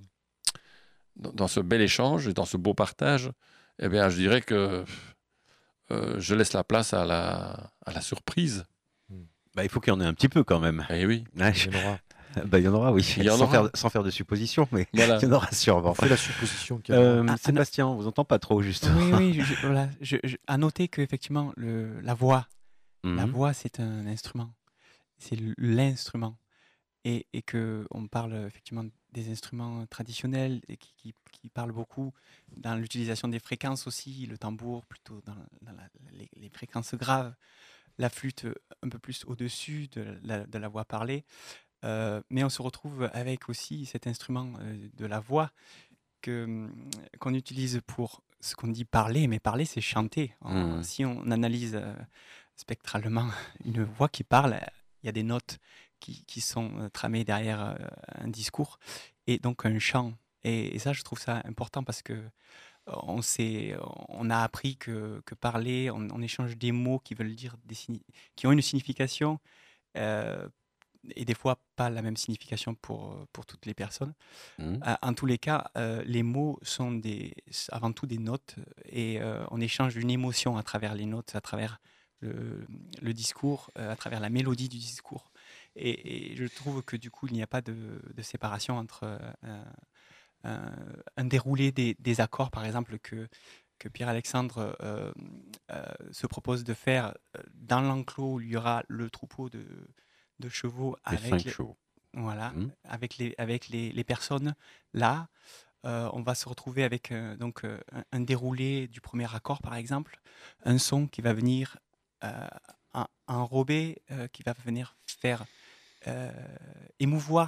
dans, dans ce bel échange et dans ce beau partage? Eh bien, je dirais que euh, je laisse la place à la, à la surprise. Bah, il faut qu'il y en ait un petit peu quand même. Eh oui, Ouais, Il je- y en aura. bah, il y en aura, oui. Il y en sans, aura. Faire, sans faire de suppositions, mais voilà. il y en aura sûrement. On fait la supposition qu'il y en aura. Euh, Ah, Sébastien, on vous entend pas trop, justement. Oui, oui, je, je- voilà. Je, je- à noter qu'effectivement, le- la voix, la Mhm. voix, c'est un instrument. C'est l- l'instrument. Et, et qu'on parle effectivement des instruments traditionnels et qui, qui, qui parlent beaucoup dans l'utilisation des fréquences aussi, le tambour plutôt dans, dans la- les, les fréquences graves, la flûte un peu plus au-dessus de la, de la voix parlée. Euh, mais on se retrouve avec aussi cet instrument euh, de la voix que, hum, qu'on utilise pour ce qu'on dit parler, mais parler c'est chanter. En- Mhm. Si on analyse euh, spectralement une voix qui parle, il y a des notes qui, qui sont euh, tramées derrière euh, un discours et donc un chant. Et, et ça, je trouve ça important parce que euh, on, sait, on a appris que, que parler, on, on échange des mots qui veulent dire des signi- qui ont une signification. euh, et des fois pas la même signification pour, pour toutes les personnes. Mhm. Euh, en tous les cas, euh, les mots sont des, avant tout des notes et euh, on échange une émotion à travers les notes, à travers le, le discours, euh, à travers la mélodie du discours. Et, et je trouve que du coup, il n'y a pas de, de séparation entre euh, un, un, un déroulé des, des accords, par exemple, que, que Pierre-Alexandre euh, euh, se propose de faire dans l'enclos où il y aura le troupeau de de chevaux Les avec cinq les, chevaux. voilà, Mhm. avec les, avec les, les personnes là. Euh, on va se retrouver avec euh, donc, euh, un, un déroulé du premier accord, par exemple, un son qui va venir euh, en- enrober, euh, qui va venir faire euh, émouvoir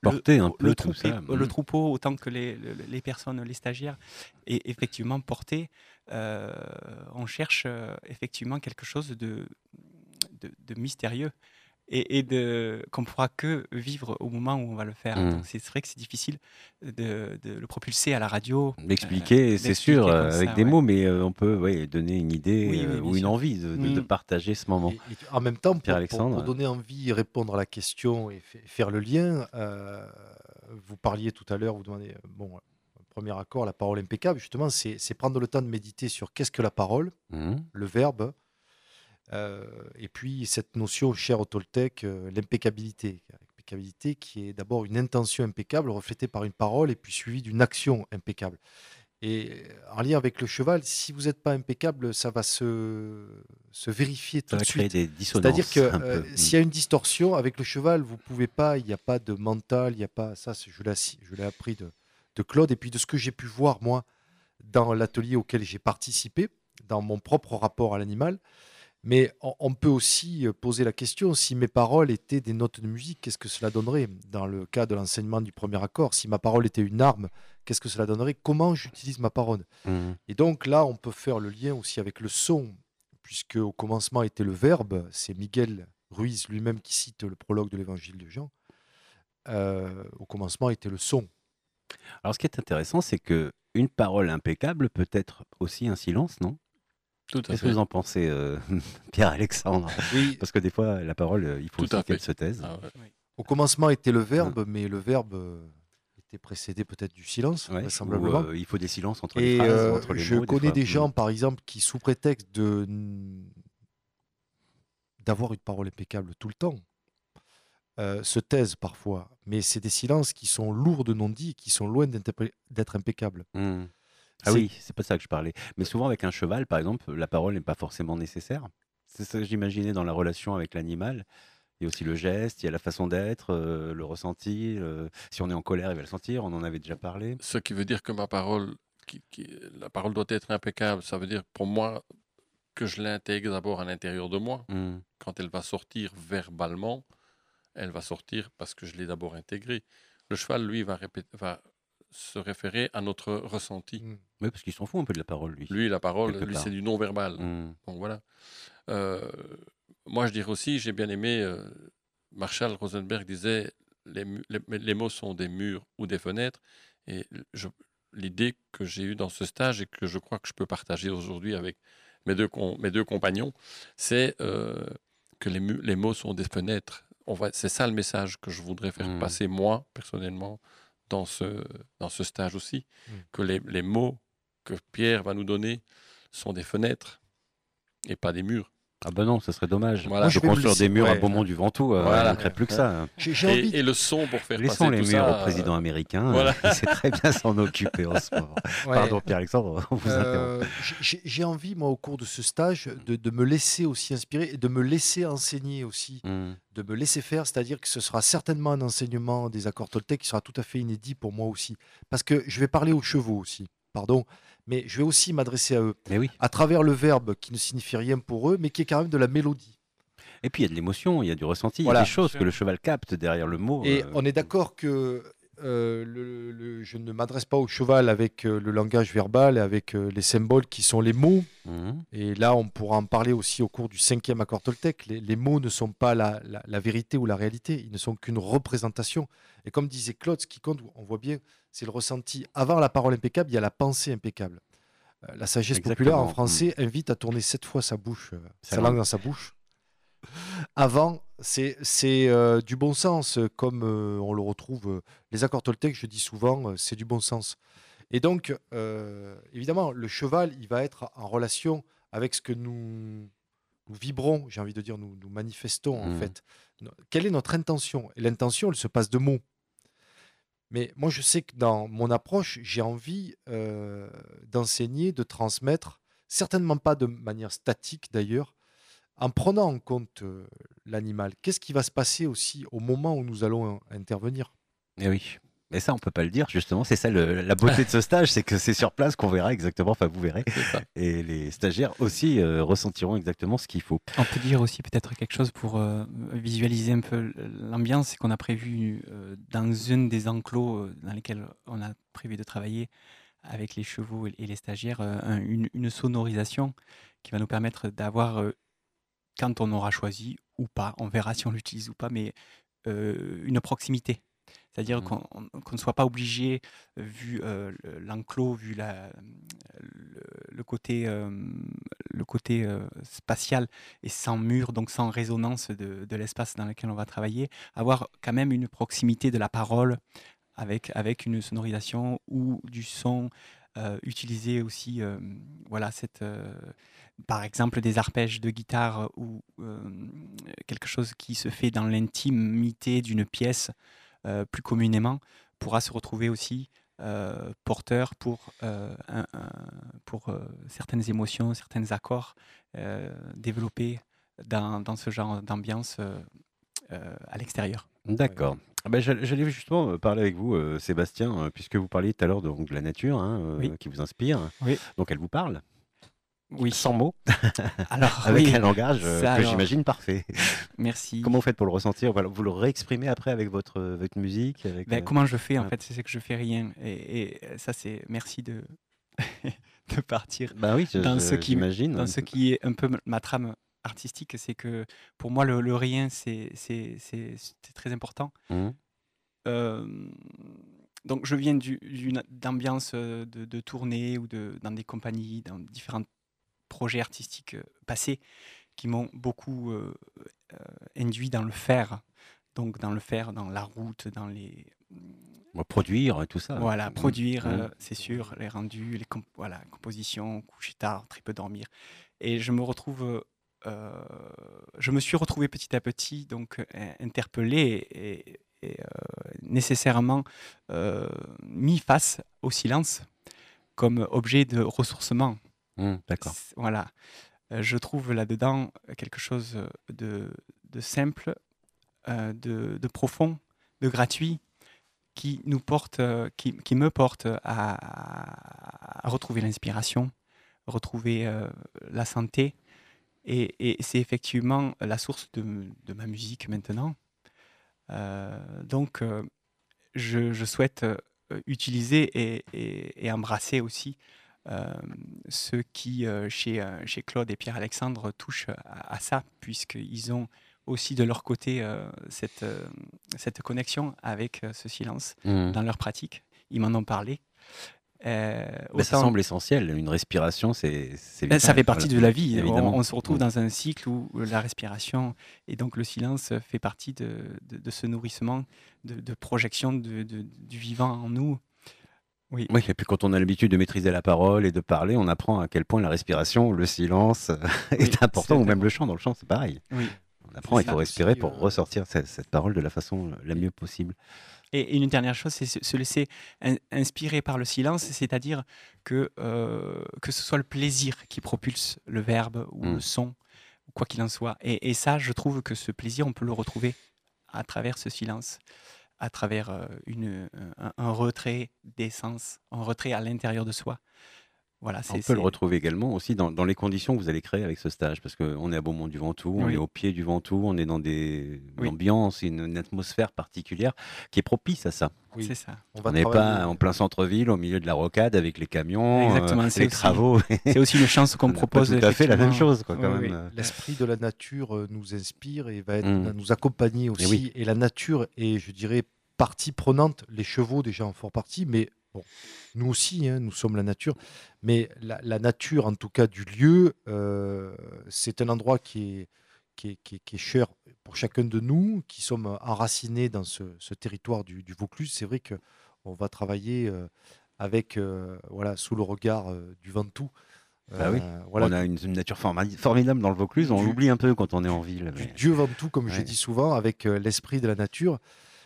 porter un le, peu le, tout troupé, ça. le Mm. troupeau autant que les, les personnes, les stagiaires, et effectivement porter, euh, on cherche euh, effectivement quelque chose de, de, de mystérieux et, et de, qu'on ne pourra que vivre au moment où on va le faire. Mm. Donc c'est vrai que c'est difficile de, de le propulser à la radio. L'expliquer, euh, c'est sûr, l'expliquer euh, comme avec ça, des ouais. mots, mais euh, on peut ouais, donner une idée Oui, euh, oui, bien ou une sûr. envie de, de- de Mm. partager ce moment. Et, et en même temps, pour, pour, Pierre-Alexandre. pour donner envie et répondre à la question et fa- faire le lien, euh, vous parliez tout à l'heure, vous demandez, euh, bon, euh, premier accord, la parole impeccable, justement, c'est c'est prendre le temps de méditer sur qu'est-ce que la parole, Mm. le verbe, euh, et puis cette notion chère au Toltec, euh, l'impeccabilité. L'impeccabilité qui est d'abord une intention impeccable reflétée par une parole et puis suivie d'une action impeccable. Et en lien avec le cheval, si vous n'êtes pas impeccable, ça va se, se vérifier tout Ça de va créer suite. des C'est-à-dire dissonances que un euh, peu. Mm. s'il y a une distorsion avec le cheval, vous pouvez pas, il n'y a pas de mental, il n'y a pas ça, c'est- je l'ai assi- je l'ai appris de, de Claude et puis de ce que j'ai pu voir moi dans l'atelier auquel j'ai participé, dans mon propre rapport à l'animal. Mais on, on peut aussi euh, poser la question, si mes paroles étaient des notes de musique, qu'est-ce que cela donnerait? Dans le cas de l'enseignement du premier accord, si ma parole était une arme, qu'est-ce que cela donnerait? Comment j'utilise ma parole? Mm. Et donc là, on peut faire le lien aussi avec le son, puisque au commencement était le verbe, c'est Miguel Ruiz lui-même qui cite le prologue de l'évangile de Jean. Euh, au commencement était le son. Alors, ce qui est intéressant, c'est que une parole impeccable peut être aussi un silence, non? Tout à Qu'est-ce que fait. vous en pensez, euh, Pierre-Alexandre? Oui, Parce que des fois, la parole, euh, il faut Tout à aussi qu'elle fait. se taise. Ah ouais. au commencement était le verbe, mais le verbe euh, était précédé peut-être du silence, Ouais, ou vraisemblablement. euh, il faut des silences entre les Et phrases, euh, entre les je mots. Des connais fois. des Mm. gens, par exemple, qui, sous prétexte de d'avoir une parole impeccable tout le temps, euh, se taisent parfois. Mais c'est des silences qui sont lourds de non-dits, qui sont loin d'interpré- d'être impeccables. Mm. Ah C'est- oui, c'est pas ça que je parlais. Mais souvent, avec un cheval, par exemple, la parole n'est pas forcément nécessaire. C'est ça que j'imaginais dans la relation avec l'animal. Il y a aussi le geste, il y a la façon d'être, euh, le ressenti. euh, Si on est en colère, il va le sentir. On en avait déjà parlé. Ce qui veut dire que ma parole, qui- qui- la parole doit être impeccable. Ça veut dire pour moi que je l'intègre d'abord à l'intérieur de moi. Mm. Quand elle va sortir verbalement, elle va sortir parce que je l'ai d'abord intégrée. Le cheval, lui, va, répéter, va se référer à notre ressenti. Mm. Oui, parce qu'il s'en fout un peu de la parole, lui. Lui, la parole, Quelque lui, part. c'est du non-verbal. Mm. Donc voilà. Euh, moi, je dirais aussi, j'ai bien aimé, euh, Marshall Rosenberg disait, les, mu- les- les mots sont des murs ou des fenêtres. Et je- l'idée que j'ai eue dans ce stage et que je crois que je peux partager aujourd'hui avec mes deux, com- mes deux compagnons, c'est euh, que les, mu- les mots sont des fenêtres. On va, c'est ça le message que je voudrais faire Mm. passer, moi, personnellement, dans ce, dans ce stage aussi. Mm. Que les, les mots que Pierre va nous donner sont des fenêtres et pas des murs. Ah ben non, ce serait dommage. Voilà. Moi, De je vais me construire laisser- des murs à ouais. Beaumont du Ventoux, euh, Voilà. il ne manquerait plus que ça. J'ai j'ai envie. Et, et le son pour faire Laissons passer les tout murs ça, au président américain. voilà. Il sait très bien s'en occuper en ce moment. Ouais. Pardon, Pierre-Alexandre, on vous interrompt. Euh, j'ai- J'ai envie, moi, au cours de ce stage, de, de me laisser aussi inspirer et de me laisser enseigner aussi, Mm. de me laisser faire, c'est-à-dire que ce sera certainement un enseignement des accords Toltec qui sera tout à fait inédit pour moi aussi. Parce que je vais parler aux chevaux aussi, pardon, mais je vais aussi m'adresser à eux, Mais oui. à travers le verbe qui ne signifie rien pour eux, mais qui est quand même de la mélodie. Et puis il y a de l'émotion, il y a du ressenti, il y Voilà. a des choses que le cheval capte derrière le mot. Et euh, on est d'accord que euh, le- le- je ne m'adresse pas au cheval avec euh, le langage verbal et avec euh, les symboles qui sont les mots. mhm. Et là, on pourra en parler aussi au cours du cinquième accord Toltec. Les, les mots ne sont pas la, la- la vérité ou la réalité, ils ne sont qu'une représentation. Et comme disait Claude, ce qui compte, on voit bien, c'est le ressenti. Avant la parole impeccable, il y a la pensée impeccable. Euh, la sagesse populaire en Exactement. français invite à tourner sept fois sa bouche, euh, Sa sa langue langue. dans sa bouche. Avant, c'est c'est, euh, du bon sens, euh, comme euh, on le retrouve. euh, les accords Toltec, je dis souvent, euh, c'est du bon sens. Et donc, euh, évidemment, le cheval, il va être en relation avec ce que nous, nous vibrons, j'ai envie de dire, nous, nous manifestons en Mhm. fait. No- Quelle est notre intention? Et l'intention, elle se passe de mots. Mais moi, je sais que dans mon approche, j'ai envie euh, d'enseigner, de transmettre, certainement pas de manière statique d'ailleurs, en prenant en compte euh, l'animal. Qu'est-ce qui va se passer aussi au moment où nous allons euh, intervenir? Eh oui. Mais ça, on peut pas le dire, justement. C'est ça le, la beauté de ce stage, c'est que c'est sur place qu'on verra exactement, enfin vous verrez. Et les stagiaires aussi euh, ressentiront exactement ce qu'il faut. On peut dire aussi peut-être quelque chose pour euh, visualiser un peu l'ambiance, c'est qu'on a prévu euh, dans une des enclos euh, dans lesquels on a prévu de travailler avec les chevaux et les stagiaires, euh, un, une, une sonorisation qui va nous permettre d'avoir, euh, quand on aura choisi ou pas, on verra si on l'utilise ou pas, mais euh, une proximité. C'est-à-dire mmh. qu'on qu'on ne soit pas obligé, vu euh, l'enclos, vu la, le, le côté, euh, le côté euh, spatial et sans mur, donc sans résonance de, de l'espace dans lequel on va travailler, avoir quand même une proximité de la parole avec, avec une sonorisation ou du son, euh, utiliser aussi euh, voilà, cette, euh, par exemple des arpèges de guitare ou euh, quelque chose qui se fait dans l'intimité d'une pièce. Euh, plus communément, pourra se retrouver aussi euh, porteur pour, euh, un, un, pour euh, certaines émotions, certains accords euh, développés dans, dans ce genre d'ambiance euh, euh, à l'extérieur. D'accord. Ah ben, j'allais justement parler avec vous, euh, Sébastien, euh, puisque vous parliez tout à l'heure de, de la nature hein, euh, oui. qui vous inspire. Oui. Donc elle vous parle. Oui. Sans mots. Alors, avec oui. un langage euh, Ça, que alors... j'imagine parfait. Merci. Comment vous faites pour le ressentir? Voilà, vous le réexprimez après avec votre, votre musique avec, ben, euh... Comment je fais en ouais. fait, c'est que je fais rien. Et, et ça, c'est merci de, de partir bah oui, je, dans, je, ce qui, dans ce qui est un peu ma trame artistique. C'est que pour moi, le, le rien, c'est très important. Mmh. Euh, donc, je viens d'une ambiance de, de tournée ou de, dans des compagnies, dans différents projets artistiques passés qui m'ont beaucoup euh, euh, induit dans le faire, donc dans le faire, dans la route, dans les... Produire, tout ça. Voilà, produire, mmh. euh, c'est sûr, les rendus, les comp voilà, compositions, coucher tard, très peu dormir. Et je me retrouve... Euh, je me suis retrouvé petit à petit, donc euh, interpellé et, et euh, nécessairement euh, mis face au silence comme objet de ressourcement. Mmh, d'accord. Voilà. Je trouve là-dedans quelque chose de, de simple, euh, de, de profond, de gratuit, qui nous porte, qui, qui me porte à, à retrouver l'inspiration, retrouver euh, la santé. Et, et c'est effectivement la source de, de ma musique maintenant. Euh, donc, euh, je, je souhaite euh, utiliser et, et, et embrasser aussi Euh, ceux qui, euh, chez, euh, chez Claude et Pierre-Alexandre, touchent à, à ça, puisqu'ils ont aussi de leur côté euh, cette, euh, cette connexion avec euh, ce silence mmh. dans leur pratique. Ils m'en ont parlé. Euh, autant... Ça semble essentiel, une respiration, c'est ben, ça fait partie voilà. de la vie. Évidemment. On, on se retrouve mmh. dans un cycle où la respiration et donc le silence fait partie de, de, de ce nourrissement, de, de projection de, de, du vivant en nous. Oui. oui, et puis quand on a l'habitude de maîtriser la parole et de parler, on apprend à quel point la respiration, le silence oui, est important, est ou même le chant. Dans le chant, c'est pareil. Oui. On apprend, il faut respirer aussi, pour euh... ressortir cette, cette parole de la façon la mieux possible. Et une dernière chose, c'est se laisser in inspirer par le silence, c'est-à-dire que, euh, que ce soit le plaisir qui propulse le verbe ou mmh. le son, quoi qu'il en soit. Et, et ça, je trouve que ce plaisir, on peut le retrouver à travers ce silence. À travers une, un, un retrait d'essence, un retrait à l'intérieur de soi. Voilà, on peut le retrouver également aussi dans, dans les conditions que vous allez créer avec ce stage, parce qu'on est à Beaumont du Ventoux, on oui. est au pied du Ventoux, on est dans des oui. ambiances, une, une atmosphère particulière qui est propice à ça. Oui. C'est ça. On n'est pas en plein centre-ville, au milieu de la rocade, avec les camions, exactement, euh, les aussi, travaux. C'est aussi une chance qu'on me propose. Pas tout à fait la même chose. Quoi, quand oui, même. Oui. L'esprit de la nature nous inspire et va, être, mmh. va nous accompagner aussi. Et, oui. et la nature est, je dirais, partie prenante. Les chevaux déjà en font partie, mais bon, nous aussi, hein, nous sommes la nature. Mais la, la nature, en tout cas du lieu, euh, c'est un endroit qui est, qui, est, qui, est, qui est cher pour chacun de nous, qui sommes enracinés dans ce, ce territoire du, du Vaucluse. C'est vrai qu'on va travailler euh, avec, euh, voilà, sous le regard euh, du Ventoux. Bah oui. Euh, voilà, on a une, une nature formidable dans le Vaucluse, on l'oublie un peu quand on est en ville. Mais... Du Dieu Ventoux, comme ouais. je dis souvent, avec euh, l'esprit de la nature.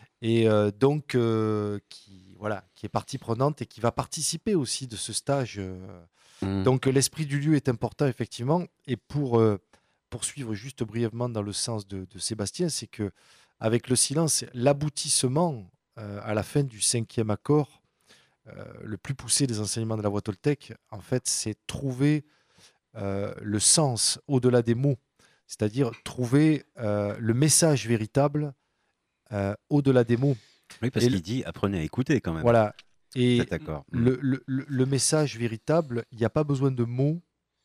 Et euh, donc, euh, qui, voilà, qui est partie prenante et qui va participer aussi de ce stage. Euh. Mmh. Donc, l'esprit du lieu est important, effectivement. Et pour euh, poursuivre juste brièvement dans le sens de, de Sébastien, c'est qu'avec le silence, l'aboutissement euh, à la fin du cinquième accord, euh, le plus poussé des enseignements de la voix toltèque, en fait, c'est trouver euh, le sens au-delà des mots, c'est-à-dire trouver euh, le message véritable euh, au-delà des mots. Oui, parce Et qu'il le- dit apprenez à écouter quand même. voilà. Et Cet accord. Mm. le, le- le- le message véritable, il n'y a pas besoin de mots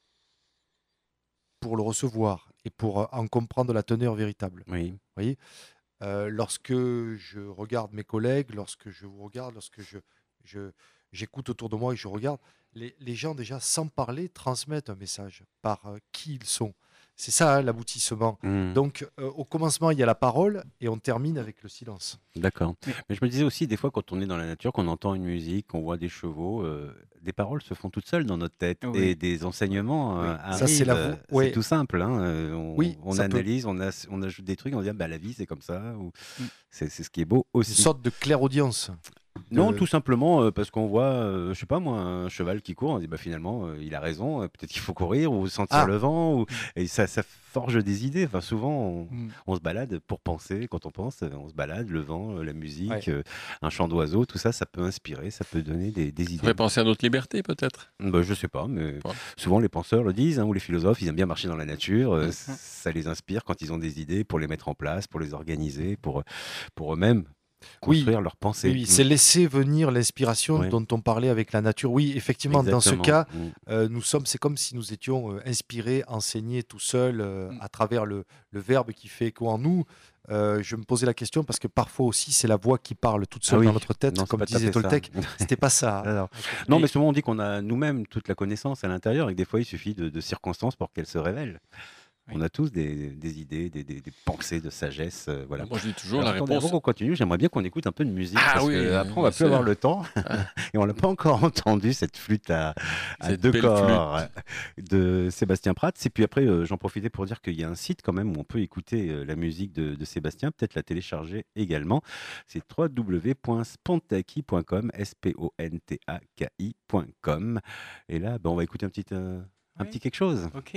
pour le recevoir et pour euh, en comprendre la teneur véritable. Oui. Vous voyez. Euh, lorsque je regarde mes collègues, lorsque je vous regarde, lorsque je, je- j'écoute autour de moi et je regarde, les, les gens déjà, sans parler, transmettent un message par euh, qui ils sont. C'est ça, hein, l'aboutissement. Mm. Donc, euh, au commencement, il y a la parole et on termine avec le silence. D'accord. Mais- Mais je me disais aussi, des fois, quand on est dans la nature, qu'on entend une musique, qu'on voit des chevaux, euh, des paroles se font toutes seules dans notre tête Oui. et des enseignements Oui. euh, Ça, c'est arrivent. la euh, vo- C'est ouais. tout simple. Hein, euh, on Oui, on ça peut- analyse, on, a- on ajoute des trucs, on dit ah, bah, la vie c'est comme ça. Ou... Mm. C'est c'est ce qui est beau Une aussi. sorte de clairaudience. Non, de- tout simplement euh, parce qu'on voit, euh, je sais pas moi, un cheval qui court, on dit bah finalement euh, il a raison, euh, peut-être qu'il faut courir ou sentir Ah. le vent, ou... et ça, ça forge des idées. Enfin, souvent on, Mm. on se balade pour penser, quand on pense, euh, on se balade, le vent, euh, la musique, Ouais. euh, un chant d'oiseau, tout ça, ça peut inspirer, ça peut donner des, des Ça idées. fait penser à notre liberté, peut-être. Bah, je sais pas, mais Ouais. souvent les penseurs le disent, hein, ou les philosophes, ils aiment bien marcher dans la nature, euh, Mhm. ça les inspire quand ils ont des idées pour les mettre en place, pour les organiser, pour, pour eux-mêmes Oui. construire leurs pensées. Oui, oui, c'est laisser venir l'inspiration Ouais. dont on parlait avec la nature. Oui, effectivement, dans ce Exactement. cas, Mm. euh, nous sommes, c'est comme si nous étions euh, inspirés, enseignés tout seuls euh, Mm. à travers le, le verbe qui fait écho en nous. Euh, je me posais la question parce que parfois aussi, c'est la voix qui parle toute seule Ah oui. dans notre tête, Non, c'est comme pas tout à disait fait ça. Toltec. C'était pas ça. hein. Alors, non, mais souvent on dit qu'on a nous-mêmes toute la connaissance à l'intérieur et que des fois il suffit de, de circonstances pour qu'elle se révèle. Oui. On a tous des, des idées, des, des- des pensées de sagesse. euh, voilà. Moi, je dis toujours Alors, la attendez, réponse. avant qu'on continue, j'aimerais bien qu'on écoute un peu de musique. Ah parce oui, que après, on bien va plus sûr. avoir le temps. Ah. Et on l'a pas encore entendu, cette flûte à, à Cette deux belle corps euh, de Sébastien Prats. Et puis après, euh, j'en profitais pour dire qu'il y a un site quand même où on peut écouter euh, la musique de, de Sébastien, peut-être la télécharger également. C'est w w w point spontaki point com, S P O N T A K I point com. Et là, ben, on va écouter un petit, euh, un Oui. petit quelque chose. Ok.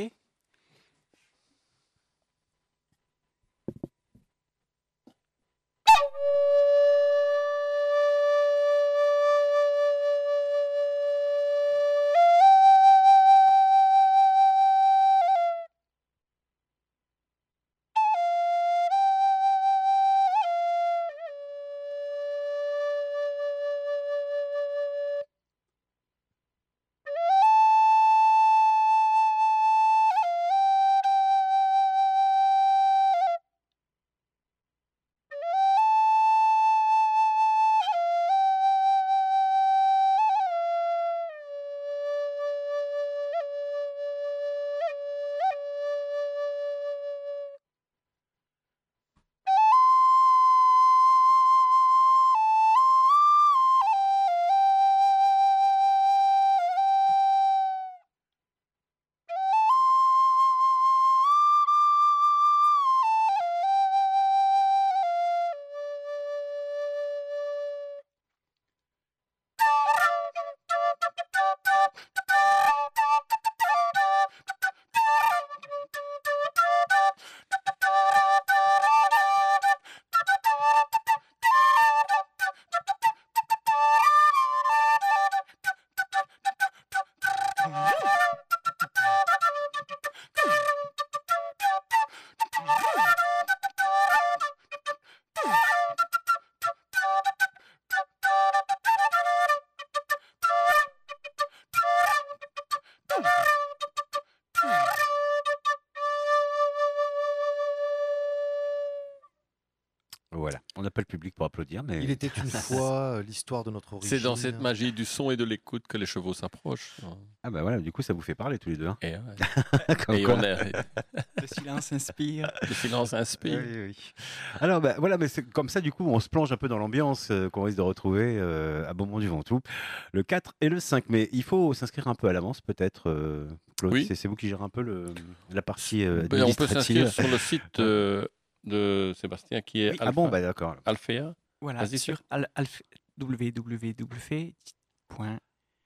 Voilà. On n'a pas le public pour applaudir, mais Il était une fois euh, l'histoire de notre origine. C'est dans cette magie du son et de l'écoute que les chevaux s'approchent. ah bah voilà, du coup ça vous fait parler tous les deux. hein. Et, ouais. Comme Et quoi. on est, Le silence inspire. le silence inspire. Oui, oui. Alors bah, voilà, mais c'est comme ça du coup on se plonge un peu dans l'ambiance euh, qu'on risque de retrouver euh, à Beaumont du Ventoux le quatre et le cinq mai. Il faut s'inscrire un peu à l'avance peut-être, euh, Claude. Oui. C'est, c'est vous qui gérez un peu le, la partie euh, Ben, on peut administrative. s'inscrire sur le site euh, de Sébastien qui est Oui. Alpha, Ah bon, bah d'accord. Alphéa. Voilà, Vas-y, sur al- alf- w w w point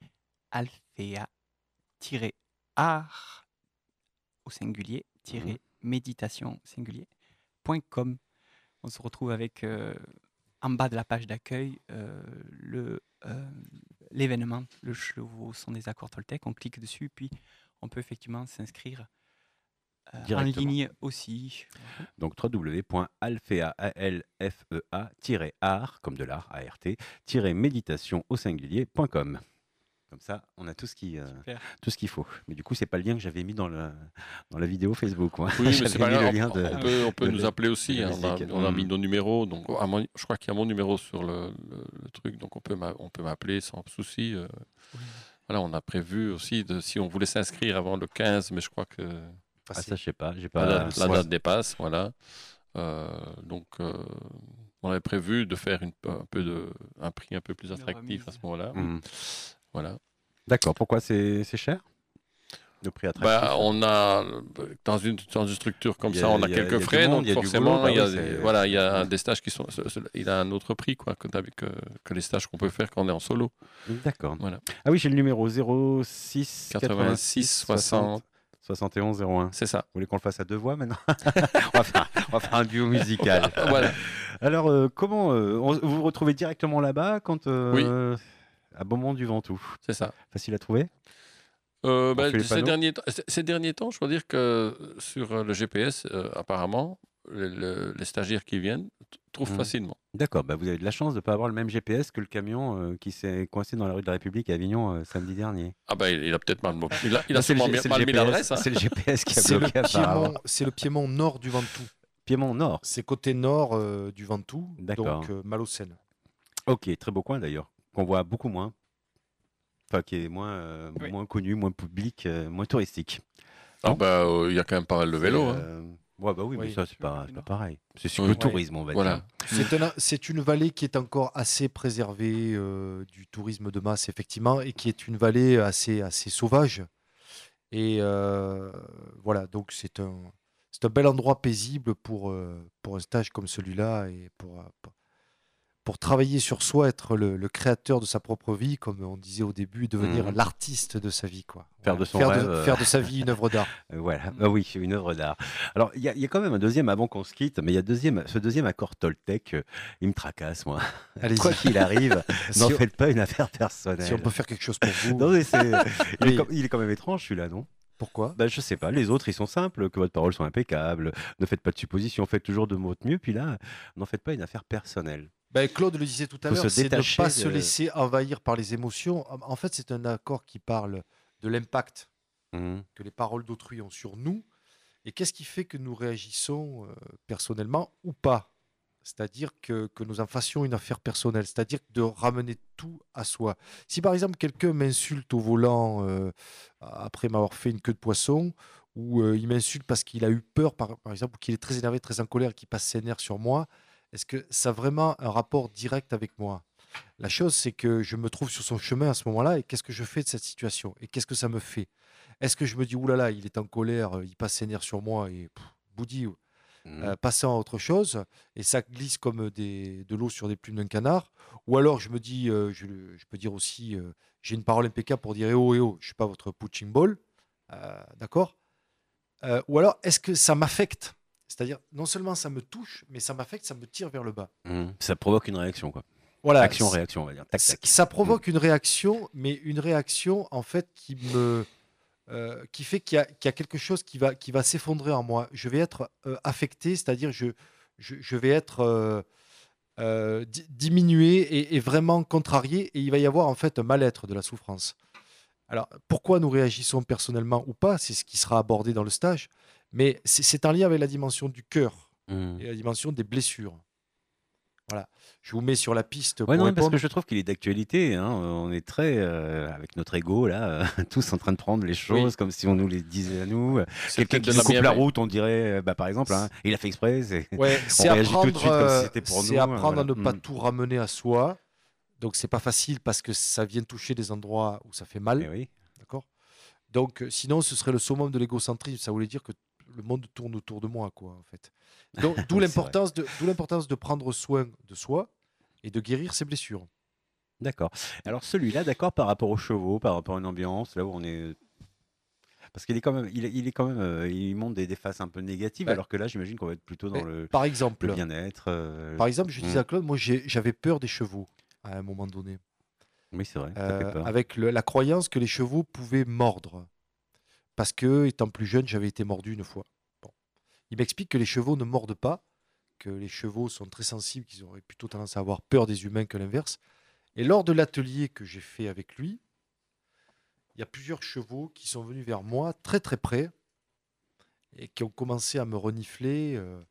alphea tiret art au singulier tiret méditation singulier point com. On se retrouve avec euh, en bas de la page d'accueil euh, le, euh, l'événement, le chevaux sont des accords Toltec. On clique dessus, puis on peut effectivement s'inscrire euh, en Directement. ligne aussi. Donc w w w point alfea, A L F E A, tiret art, comme de l'art, A R T, tiret méditation au singulier point com. Comme ça, on a tout ce qui, euh, Super. tout ce qu'il faut. Mais du coup, c'est pas le lien que j'avais mis dans, le, dans la vidéo Facebook. Moi. Oui, mais J'avais c'est pas mis grave. le lien On, de- on peut, on peut de nous la- appeler aussi. de la hein. On, a, musique. on a Mm. mis nos numéros. Donc, à mon- je crois qu'il y a mon numéro sur le, le- le truc. Donc, on peut, m'a- on peut m'appeler sans souci. euh. Voilà, on a prévu aussi de, si on voulait s'inscrire avant le quinze, mais je crois que Ah, Facile. ça, je sais pas. J'ai la, pas. date, la Ouais. date dépasse. Voilà. Euh, donc, euh, on avait prévu de faire une, un, peu de, un prix un peu plus Une attractif à remise. ce moment-là. Mm. Voilà. D'accord. Pourquoi c'est c'est cher? Le prix attractif. Bah, on a dans une, dans une structure comme Il y a- ça, on a il y a- quelques il y a du frais, monde, donc il y a du forcément, boulot, bah il y a, oui, des- c'est- voilà, il y a Ouais. des stages qui sont, ce- ce- il a un autre prix quoi que, que, que les stages qu'on peut faire quand on est en solo. D'accord. Voilà. Ah oui, j'ai le numéro zéro six quatre-vingt-six soixante. soixante et onze zéro un. C'est ça. Vous voulez qu'on le fasse à deux voix maintenant? on, va faire, on va faire un duo musical. Voilà. Alors, euh, comment euh, on- vous vous retrouvez directement là-bas quand euh, à Beaumont du Ventoux? C'est ça. Facile à trouver? Euh, bah, suit les ces, panneaux. derniers, temps- ces- ces derniers temps, je dois dire que sur euh, le G P S, euh, apparemment, le- le- les stagiaires qui viennent t- trouvent Mhm. facilement. D'accord, bah vous avez de la chance de ne pas avoir le même G P S que le camion euh, qui s'est coincé dans la rue de la République à Avignon euh, samedi dernier. Ah bah il, il a peut-être mal, il a, il a Bah, c'est le sûrement G- bien- c'est le mal mis G P S l'adresse. hein. C'est le G P S qui a C'est le, bloqué apparemment. piémont, c'est le piémont nord du Ventoux. Piémont Nord. C'est côté nord euh, du Ventoux, D'accord. donc euh, Malocène. Ok, très beau coin d'ailleurs, qu'on voit beaucoup moins. Enfin, qui est moins, euh, Oui. moins connu, moins public, euh, moins touristique. Ah bah euh, il y a quand même pas mal de vélos. hein. Euh, ouais, bah oui, mais Oui. ça, c'est pas, c'est pas pareil. C'est sur Oui. le Ouais. tourisme, on va Voilà. dire. C'est un- c'est une vallée qui est encore assez préservée euh, du tourisme de masse, effectivement, et qui est une vallée assez, assez sauvage. Et euh, voilà, donc c'est un, c'est un bel endroit paisible pour, euh, pour un stage comme celui-là et pour, euh, pour, pour travailler sur soi, être le, le créateur de sa propre vie, comme on disait au début, devenir Mhm. l'artiste de sa vie. Quoi. Faire Voilà. de son faire rêve, de, euh. faire de sa vie une œuvre d'art. Euh, Voilà, Mm. ah oui, une œuvre d'art. Alors, il y, a- il y a quand même un deuxième avant qu'on se quitte, mais il y a deuxième, ce deuxième accord Toltec, euh, il me tracasse, moi. Allez-y. Quoi qu'il arrive, Si n'en on- faites pas une affaire personnelle. Si on peut faire quelque chose pour vous, Non, mais c'est- il, est Oui. quand, il est quand même étrange, celui-là, non? pourquoi Bah, je sais pas, les autres, ils sont simples, que votre parole soit impeccable, ne faites pas de suppositions, faites toujours de votre mieux, puis là, n'en faites pas une affaire personnelle. Ben, Claude le disait tout à Faut l'heure, se c'est de ne détacher pas de- se laisser envahir par les émotions. En en fait, c'est un accord qui parle de l'impact Mhm. que les paroles d'autrui ont sur nous. Et qu'est-ce qui fait que nous réagissons euh, personnellement ou pas? C'est-à-dire que, que nous en fassions une affaire personnelle, c'est-à-dire de ramener tout à soi. Si par exemple quelqu'un m'insulte au volant euh, après m'avoir fait une queue de poisson, ou euh, il m'insulte parce qu'il a eu peur, par, par exemple, ou qu'il est très énervé, très en colère, qu'il passe ses nerfs sur moi, est-ce que ça a vraiment un rapport direct avec moi? La chose, c'est que je me trouve sur son chemin à ce moment-là, et qu'est-ce que je fais de cette situation? Et qu'est-ce que ça me fait? Est-ce que je me dis, oulala, il est en colère, euh, il passe ses nerfs sur moi, et pff, boudi, Mhm. euh, passons à autre chose, et ça glisse comme des, de l'eau sur des plumes d'un canard? Ou alors je me dis, euh, je, je peux dire aussi, euh, j'ai une parole impeccable pour dire, eh oh, eh oh, je ne suis pas votre punching ball, euh, d'accord? Euh, Ou alors, est-ce que ça m'affecte? C'est-à-dire, non seulement ça me touche, mais ça m'affecte, ça me tire vers le bas. Mhm. Ça provoque une réaction, quoi. Voilà. Action-réaction, on va dire. Tac, Ça, tac. ça provoque une réaction, mais une réaction en fait qui me, euh, qui fait qu'il y a, qu'il y a quelque chose qui va, qui va s'effondrer en moi. Je vais être euh, affecté, c'est-à-dire je, je, je vais être euh, euh, di- diminué et, et vraiment contrarié, et il va y avoir en fait un mal-être, de la souffrance. Alors, pourquoi nous réagissons personnellement ou pas, c'est ce qui sera abordé dans le stage, mais c'est c'est en lien avec la dimension du cœur Mhm. et la dimension des blessures. Voilà. Je vous mets sur la piste Ouais, pour non, parce répondre. que je trouve qu'il est d'actualité. Hein. On est très, euh, avec notre ego, là, tous en train de prendre les choses Oui. comme si on nous les disait à nous. C'est Quelqu'un peut-être qui de nous la coupe la bienveillance. route, on dirait, euh, bah, par exemple, hein, il a fait exprès. c'est- Ouais, c'est réagit tout de apprendre, suite comme si euh, c'était pour c'est nous, apprendre euh, à ne voilà. pas Mm. tout ramener à soi. Donc c'est pas facile parce que ça vient toucher des endroits où ça fait mal, Eh oui. d'accord? Donc euh, sinon ce serait le summum de l'égocentrisme, ça voulait dire que le monde tourne autour de moi, quoi, en fait. Donc d'où Oui, c'est l'importance de d'où l'importance de prendre soin de soi et de guérir ses blessures. D'accord. Alors celui-là, d'accord, par rapport aux chevaux, par rapport à une ambiance, là où on est Parce qu'il est quand même, il, est- il est quand même, euh, il montre des, des faces un peu négatives, Ouais. alors que là, j'imagine qu'on va être plutôt dans Mais le, par le exemple, bien-être. euh, par exemple, je disais hmm. à Claude, moi j'ai- j'avais peur des chevaux à un moment donné, Oui, c'est vrai, ça fait euh, peur. avec le- la croyance que les chevaux pouvaient mordre. Parce que, étant plus jeune, j'avais été mordu une fois. Bon. Il m'explique que les chevaux ne mordent pas, que les chevaux sont très sensibles, qu'ils auraient plutôt tendance à avoir peur des humains que l'inverse. Et lors de l'atelier que j'ai fait avec lui, il y a plusieurs chevaux qui sont venus vers moi, très très près, et qui ont commencé à me renifler. euh,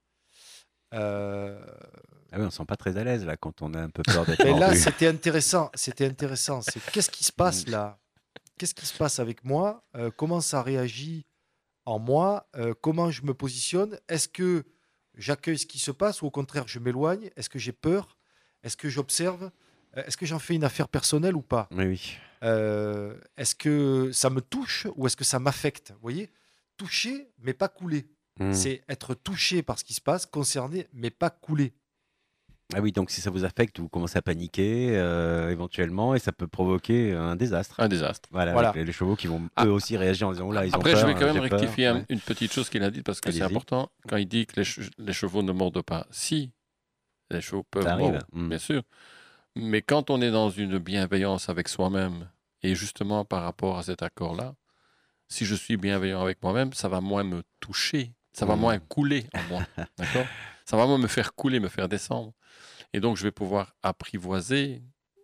euh, Ah oui, on sent pas très à l'aise là quand on a un peu peur d'être Mais là, mordu. c'était intéressant. C'était intéressant. C'est qu'est-ce qui se passe là? Qu'est-ce qui se passe avec moi? Euh, comment ça réagit en moi? Euh, comment je me positionne? Est-ce que j'accueille ce qui se passe ou au contraire je m'éloigne? Est-ce que j'ai peur? Est-ce que j'observe? Euh, Est-ce que j'en fais une affaire personnelle ou pas? Oui, oui. Euh, Est-ce que ça me touche ou est-ce que ça m'affecte? Vous voyez? Toucher, mais pas couler. Hmm. C'est être touché par ce qui se passe, concerné, mais pas coulé. Ah oui, donc si ça vous affecte, vous commencez à paniquer euh, éventuellement et ça peut provoquer un désastre. Un désastre. Voilà, Voilà. avec les, les chevaux qui vont Ah. eux aussi réagir en disant oh là, ils ont Après, peur, je vais quand euh, même j'ai peur. rectifier un- Ouais. une petite chose qu'il a dit parce que c'est Allez-y. important. Quand il dit que les, che- les chevaux ne mordent pas, si, les chevaux peuvent Ça arrive. mordre, Mm. bien sûr. Mais quand on est dans une bienveillance avec soi-même, et justement par rapport à cet accord-là, si je suis bienveillant avec moi-même, ça va moins me toucher, ça va Mm. moins couler en moi. D'accord? Ça va moins me faire couler, me faire descendre. Et donc, je vais pouvoir apprivoiser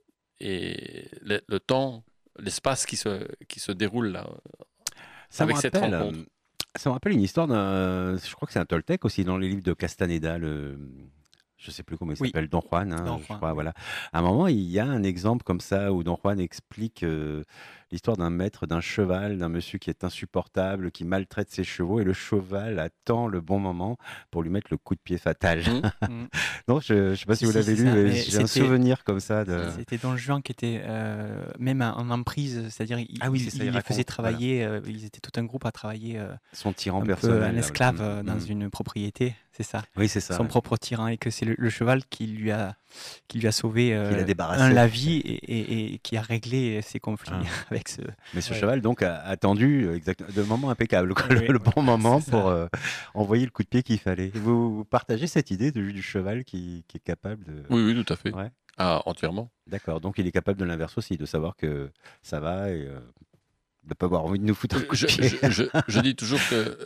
et le, le temps, l'espace qui se, qui se déroule là. Ça me Avec cette rappelle, rencontre. euh, ça me rappelle une histoire d'un, je crois que c'est un Toltec aussi dans les livres de Castaneda, le, je sais plus comment il Oui. s'appelle, Don Juan, hein, Don je Juan, crois, oui. voilà. À un moment, il y a un exemple comme ça où Don Juan explique euh, l'histoire d'un maître d'un cheval, d'un monsieur qui est insupportable, qui maltraite ses chevaux et le cheval attend le bon moment pour lui mettre le coup de pied fatal. Hmm. Mm. Non, je, je sais pas si, Si, vous si, l'avez c'est lu, ça, mais mais j'ai un c'était- souvenir comme ça de. C'était Don Juan qui était euh, même en emprise, c'est-à-dire il, Ah oui, il- c'est ça, il il les raconte, faisait travailler, euh, ils étaient tout un groupe à travailler euh, Son tyran un personnel. peu un là, esclave mm, euh, dans mm. une propriété, c'est ça, Oui, c'est ça. son ouais. propre tyran, et que c'est le, le cheval qui lui a, qui lui a sauvé euh, Qui l'a débarrassé. un, la vie et, et- et qui a réglé ses conflits Ah. avec ce... Mais ce Ouais. cheval donc a attendu euh, exact, de moment impeccable, quoi, Oui, le, le oui, bon moment c'est pour ça. euh, envoyer le coup de pied qu'il fallait. Vous, vous partagez cette idée du, du cheval qui, qui est capable de. Oui, oui, tout à fait. Ouais. Ah, entièrement. D'accord. Donc il est capable de l'inverse aussi, de savoir que ça va et euh, de pas avoir envie de nous foutre un coup de Je, pied. je- je- je dis toujours que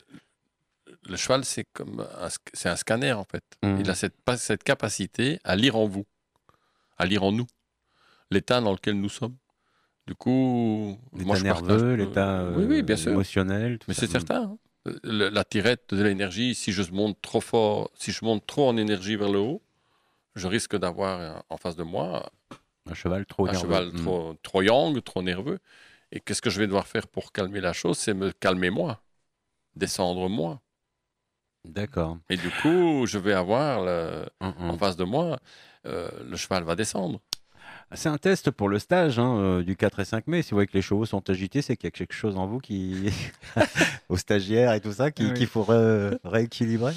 le cheval, c'est comme un, sc- c'est un scanner, en fait. Mhm. Il a cette, pas- cette capacité à lire en vous, à lire en nous, l'état dans lequel nous sommes. Du coup, L'état moi, je nerveux, partage- l'état euh, oui, oui, bien euh, sûr. émotionnel. Tout Mais ça. c'est certain. hein. Le- la tirette de l'énergie, si je monte trop fort, si je monte trop en énergie vers le haut, je risque d'avoir euh, en face de moi Un cheval trop un nerveux. cheval Mm. trop, trop yang, trop nerveux. Et qu'est-ce que je vais devoir faire pour calmer la chose? C'est me calmer moi, descendre moi. D'accord. Et du coup, je vais avoir le- Mm, mm. en face de moi, euh, le cheval va descendre. C'est un test pour le stage hein, euh, du quatre et cinq mai. Si vous voyez que les chevaux sont agités, c'est qu'il y a quelque chose en vous qui, aux stagiaires et tout ça, qui- Oui. qu'il faut ré- rééquilibrer.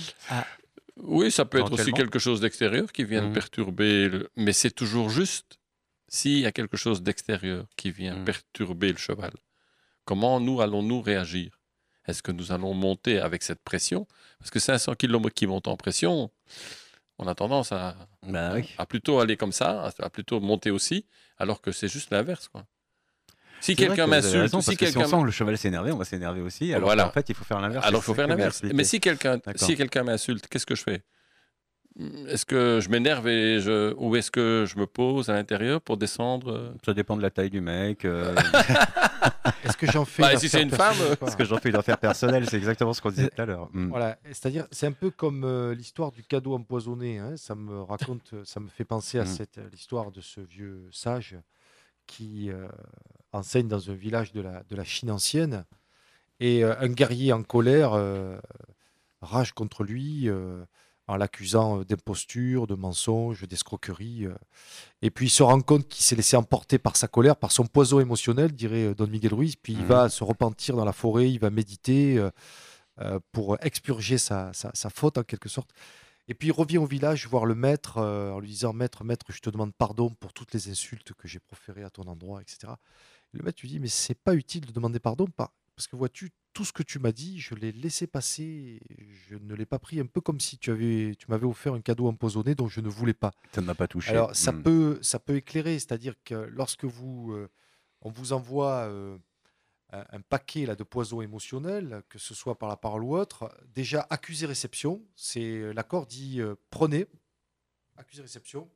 Oui, ça peut être aussi Éventuellement. quelque chose d'extérieur qui vient Mhm. perturber, le- mais c'est toujours juste s'il y a quelque chose d'extérieur qui vient Mhm. perturber le cheval. Comment nous allons-nous réagir? Est-ce que nous allons monter avec cette pression? Parce que cinq cents kilomètres qui montent en pression, on a tendance à, Bah oui. à plutôt aller comme ça, à, à plutôt monter aussi, alors que c'est juste l'inverse, quoi. Si C'est vrai quelqu'un que vous avez m'insulte, raison, si parce que si on quelqu'un sent que le cheval s'énerver, on va s'énerver aussi. Alors Voilà. qu'en fait, il faut faire l'inverse. Alors, il c'est faut ça faire que vous l'inverse. expliquez. Mais si quelqu'un D'accord. si quelqu'un m'insulte, qu'est-ce que je fais? Est-ce que je m'énerve et je... ou est-ce que je me pose à l'intérieur pour descendre euh, Ça dépend de la taille du mec. euh, Est-ce que j'en fais Bah, une si affaire c'est une femme, personnelle ou pas ce que j'en fais une affaire personnelle, c'est exactement ce qu'on disait tout à l'heure. Mm. Voilà, c'est-à-dire, c'est un peu comme euh, l'histoire du cadeau empoisonné. hein. Ça me raconte, ça me fait penser à Mm. cette l'histoire de ce vieux sage qui euh, enseigne dans un village de la, de la Chine ancienne. Et euh, un guerrier en colère euh, rage contre lui euh, en l'accusant d'imposture, de mensonge, d'escroquerie. euh. Et puis il se rend compte qu'il s'est laissé emporter par sa colère, par son poison émotionnel, dirait euh, Don Miguel Ruiz. Puis il Mhm. va se repentir dans la forêt, il va méditer euh, euh, pour expurger sa, sa- sa faute en quelque sorte. Et puis il revient au village voir le maître euh, en lui disant Maître, maître, je te demande pardon pour toutes les insultes que j'ai proférées à ton endroit, et cetera. Et le maître lui dit Mais c'est pas utile de demander pardon par- parce que vois-tu, tout ce que tu m'as dit, je l'ai laissé passer, je ne l'ai pas pris, un peu comme si tu avais, tu m'avais offert un cadeau empoisonné dont je ne voulais pas. Ça ne m'a pas touché. Alors, ça, Mm. peut, ça peut éclairer, c'est-à-dire que lorsque vous, euh, on vous envoie euh, un, un paquet là, de poison émotionnel, que ce soit par la parole ou autre, déjà, accusé-réception, c'est l'accord dit euh, prenez, accusé-réception,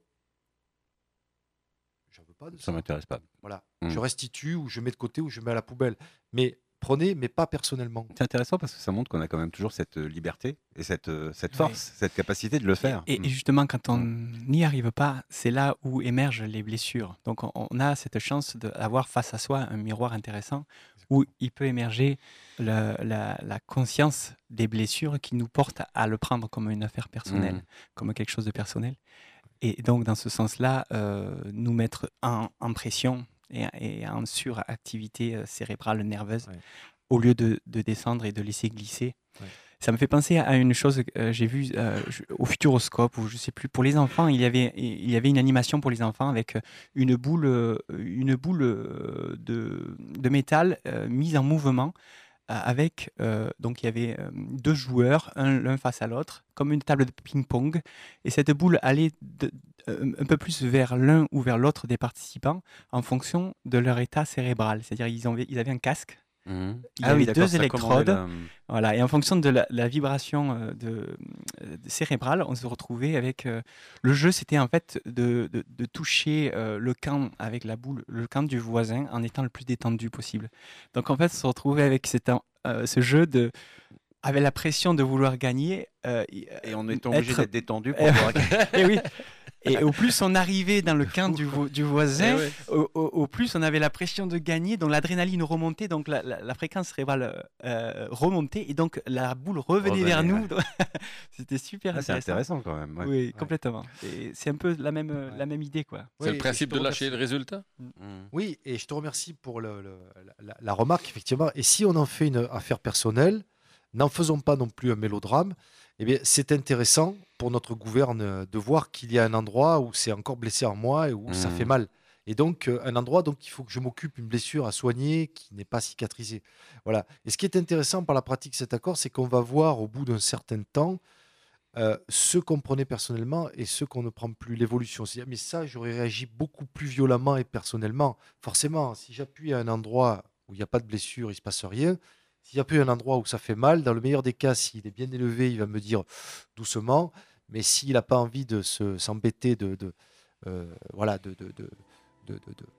j'en veux pas de ça. Ça m'intéresse pas. Voilà, Mm. je restitue ou je mets de côté ou je mets à la poubelle. Mais prenez, mais pas personnellement. C'est intéressant parce que ça montre qu'on a quand même toujours cette euh, liberté et cette, euh, cette Oui. force, cette capacité de le faire. Et, et Mm. justement, quand on n'y arrive pas, c'est là où émergent les blessures. Donc, on, on a cette chance d'avoir face à soi un miroir intéressant où il peut émerger le- la, la conscience des blessures qui nous portent à le prendre comme une affaire personnelle, Mm. comme quelque chose de personnel. Et donc, dans ce sens-là, euh, nous mettre en, en pression et, et en suractivité euh, cérébrale nerveuse Ouais. au lieu de, de descendre et de laisser glisser. Ouais. Ça me fait penser à une chose que euh, j'ai vue euh, je- au Futuroscope, ou je sais plus, pour les enfants, il y avait, il y avait une animation pour les enfants avec une boule, euh, une boule euh, de, de métal euh, mise en mouvement euh, avec, euh, donc il y avait euh, deux joueurs, un l'un face à l'autre, comme une table de ping-pong, et cette boule allait de- euh, un peu plus vers l'un ou vers l'autre des participants en fonction de leur état cérébral. C'est-à-dire ils avaient, ils avaient un casque. Mm. Il y avait deux d'accord, ça électrodes. commandait la- Voilà, et en fonction de la, la vibration euh, de, euh, de cérébrale, on se retrouvait avec... euh, le jeu, c'était en fait de, de- de toucher euh, le camp avec la boule, le camp du voisin, en étant le plus détendu possible. Donc en fait, on se retrouvait avec cet en- euh, ce jeu de... avec la pression de vouloir gagner. euh, y- Et on est obligé être- d'être détendu pour Euh, pouvoir Et oui. Et au plus on arrivait dans le camp du, vo- du voisin, Eh ouais. au, au- au plus on avait la pression de gagner, donc l'adrénaline remontait, donc la, la- la fréquence cérébrale euh, remontait, et donc la boule revenait Revenait, vers nous. ouais. Donc, c'était super Ah, c'est intéressant. intéressant quand même. ouais. Oui, complètement. Et c'est un peu la même, Ouais. la même idée, quoi. C'est Oui, le et principe je te de lâcher le remercie. résultat. Mm. Oui, et je te remercie pour le- le- la, la remarque, effectivement. Et si on en fait une affaire personnelle, n'en faisons pas non plus un mélodrame. Eh bien, c'est intéressant pour notre gouverne de voir qu'il y a un endroit où c'est encore blessé en moi et où ça Mhm. fait mal. Et donc, euh, un endroit, donc, il faut que je m'occupe d'une blessure à soigner qui n'est pas cicatrisée. Voilà. Et ce qui est intéressant par la pratique de cet accord, c'est qu'on va voir au bout d'un certain temps euh, ce qu'on prenait personnellement et ce qu'on ne prend plus, l'évolution. C'est-à-dire, mais ça, j'aurais réagi beaucoup plus violemment et personnellement. Forcément, si j'appuie à un endroit où il n'y a pas de blessure, il ne se passe rien. S'il appuie à un endroit où ça fait mal, dans le meilleur des cas, s'il est bien élevé, il va me dire doucement. Mais s'il n'a pas envie de se, s'embêter de, de, euh, voilà, de, de, de, de, de,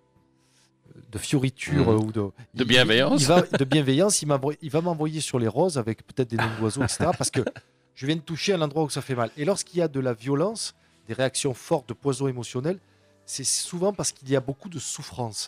de- de fioritures Mhm. ou de, De il- bienveillance. Il, va, de bienveillance, il, m'envoie- il va m'envoyer sur les roses avec peut-être des noms d'oiseaux, et cetera. Parce que je viens de toucher à l'endroit où ça fait mal. Et lorsqu'il y a de la violence, des réactions fortes de poison émotionnel, c'est souvent parce qu'il y a beaucoup de souffrance.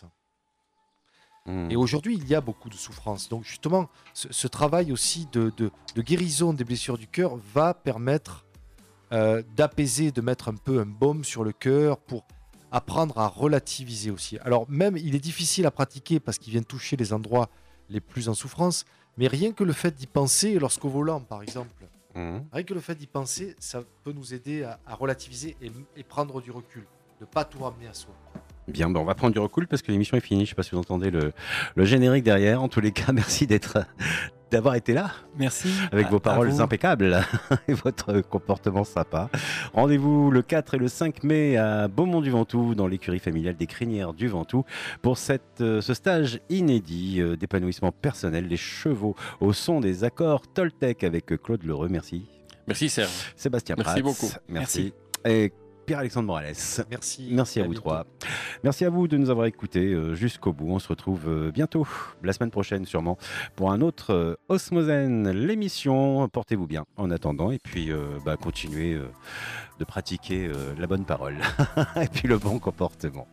Mm. Et aujourd'hui, il y a beaucoup de souffrance. Donc justement, ce, ce travail aussi de, de- de guérison des blessures du cœur va permettre euh, d'apaiser, de mettre un peu un baume sur le cœur pour apprendre à relativiser aussi. Alors même, il est difficile à pratiquer parce qu'il vient toucher les endroits les plus en souffrance, mais rien que le fait d'y penser, lorsqu'au volant par exemple, Mm. rien que le fait d'y penser, ça peut nous aider à, à relativiser et, et prendre du recul, de ne pas tout ramener à soi. Bien, ben on va prendre du recul parce que l'émission est finie. Je ne sais pas si vous entendez le, le générique derrière. En tous les cas, merci d'être, d'avoir été là Merci. avec à- vos à paroles vous. impeccables et votre comportement sympa. Rendez-vous le quatre et le cinq mai à Beaumont-du-Ventoux dans l'écurie familiale des Crinières du Ventoux pour cette, euh, ce stage inédit euh, d'épanouissement personnel des chevaux au son des accords Toltec avec Claude Lheureux. Merci. Merci Serge. Sébastien Merci Prats. beaucoup. Merci. Et Pierre-Alexandre Morales. Merci. Merci à vous bientôt. trois. Merci à vous de nous avoir écoutés euh, jusqu'au bout. On se retrouve euh, bientôt, la semaine prochaine sûrement, pour un autre euh, Osmosène, l'émission. Portez-vous bien en attendant et puis euh, bah, continuez euh, de pratiquer euh, la bonne parole et puis le bon comportement.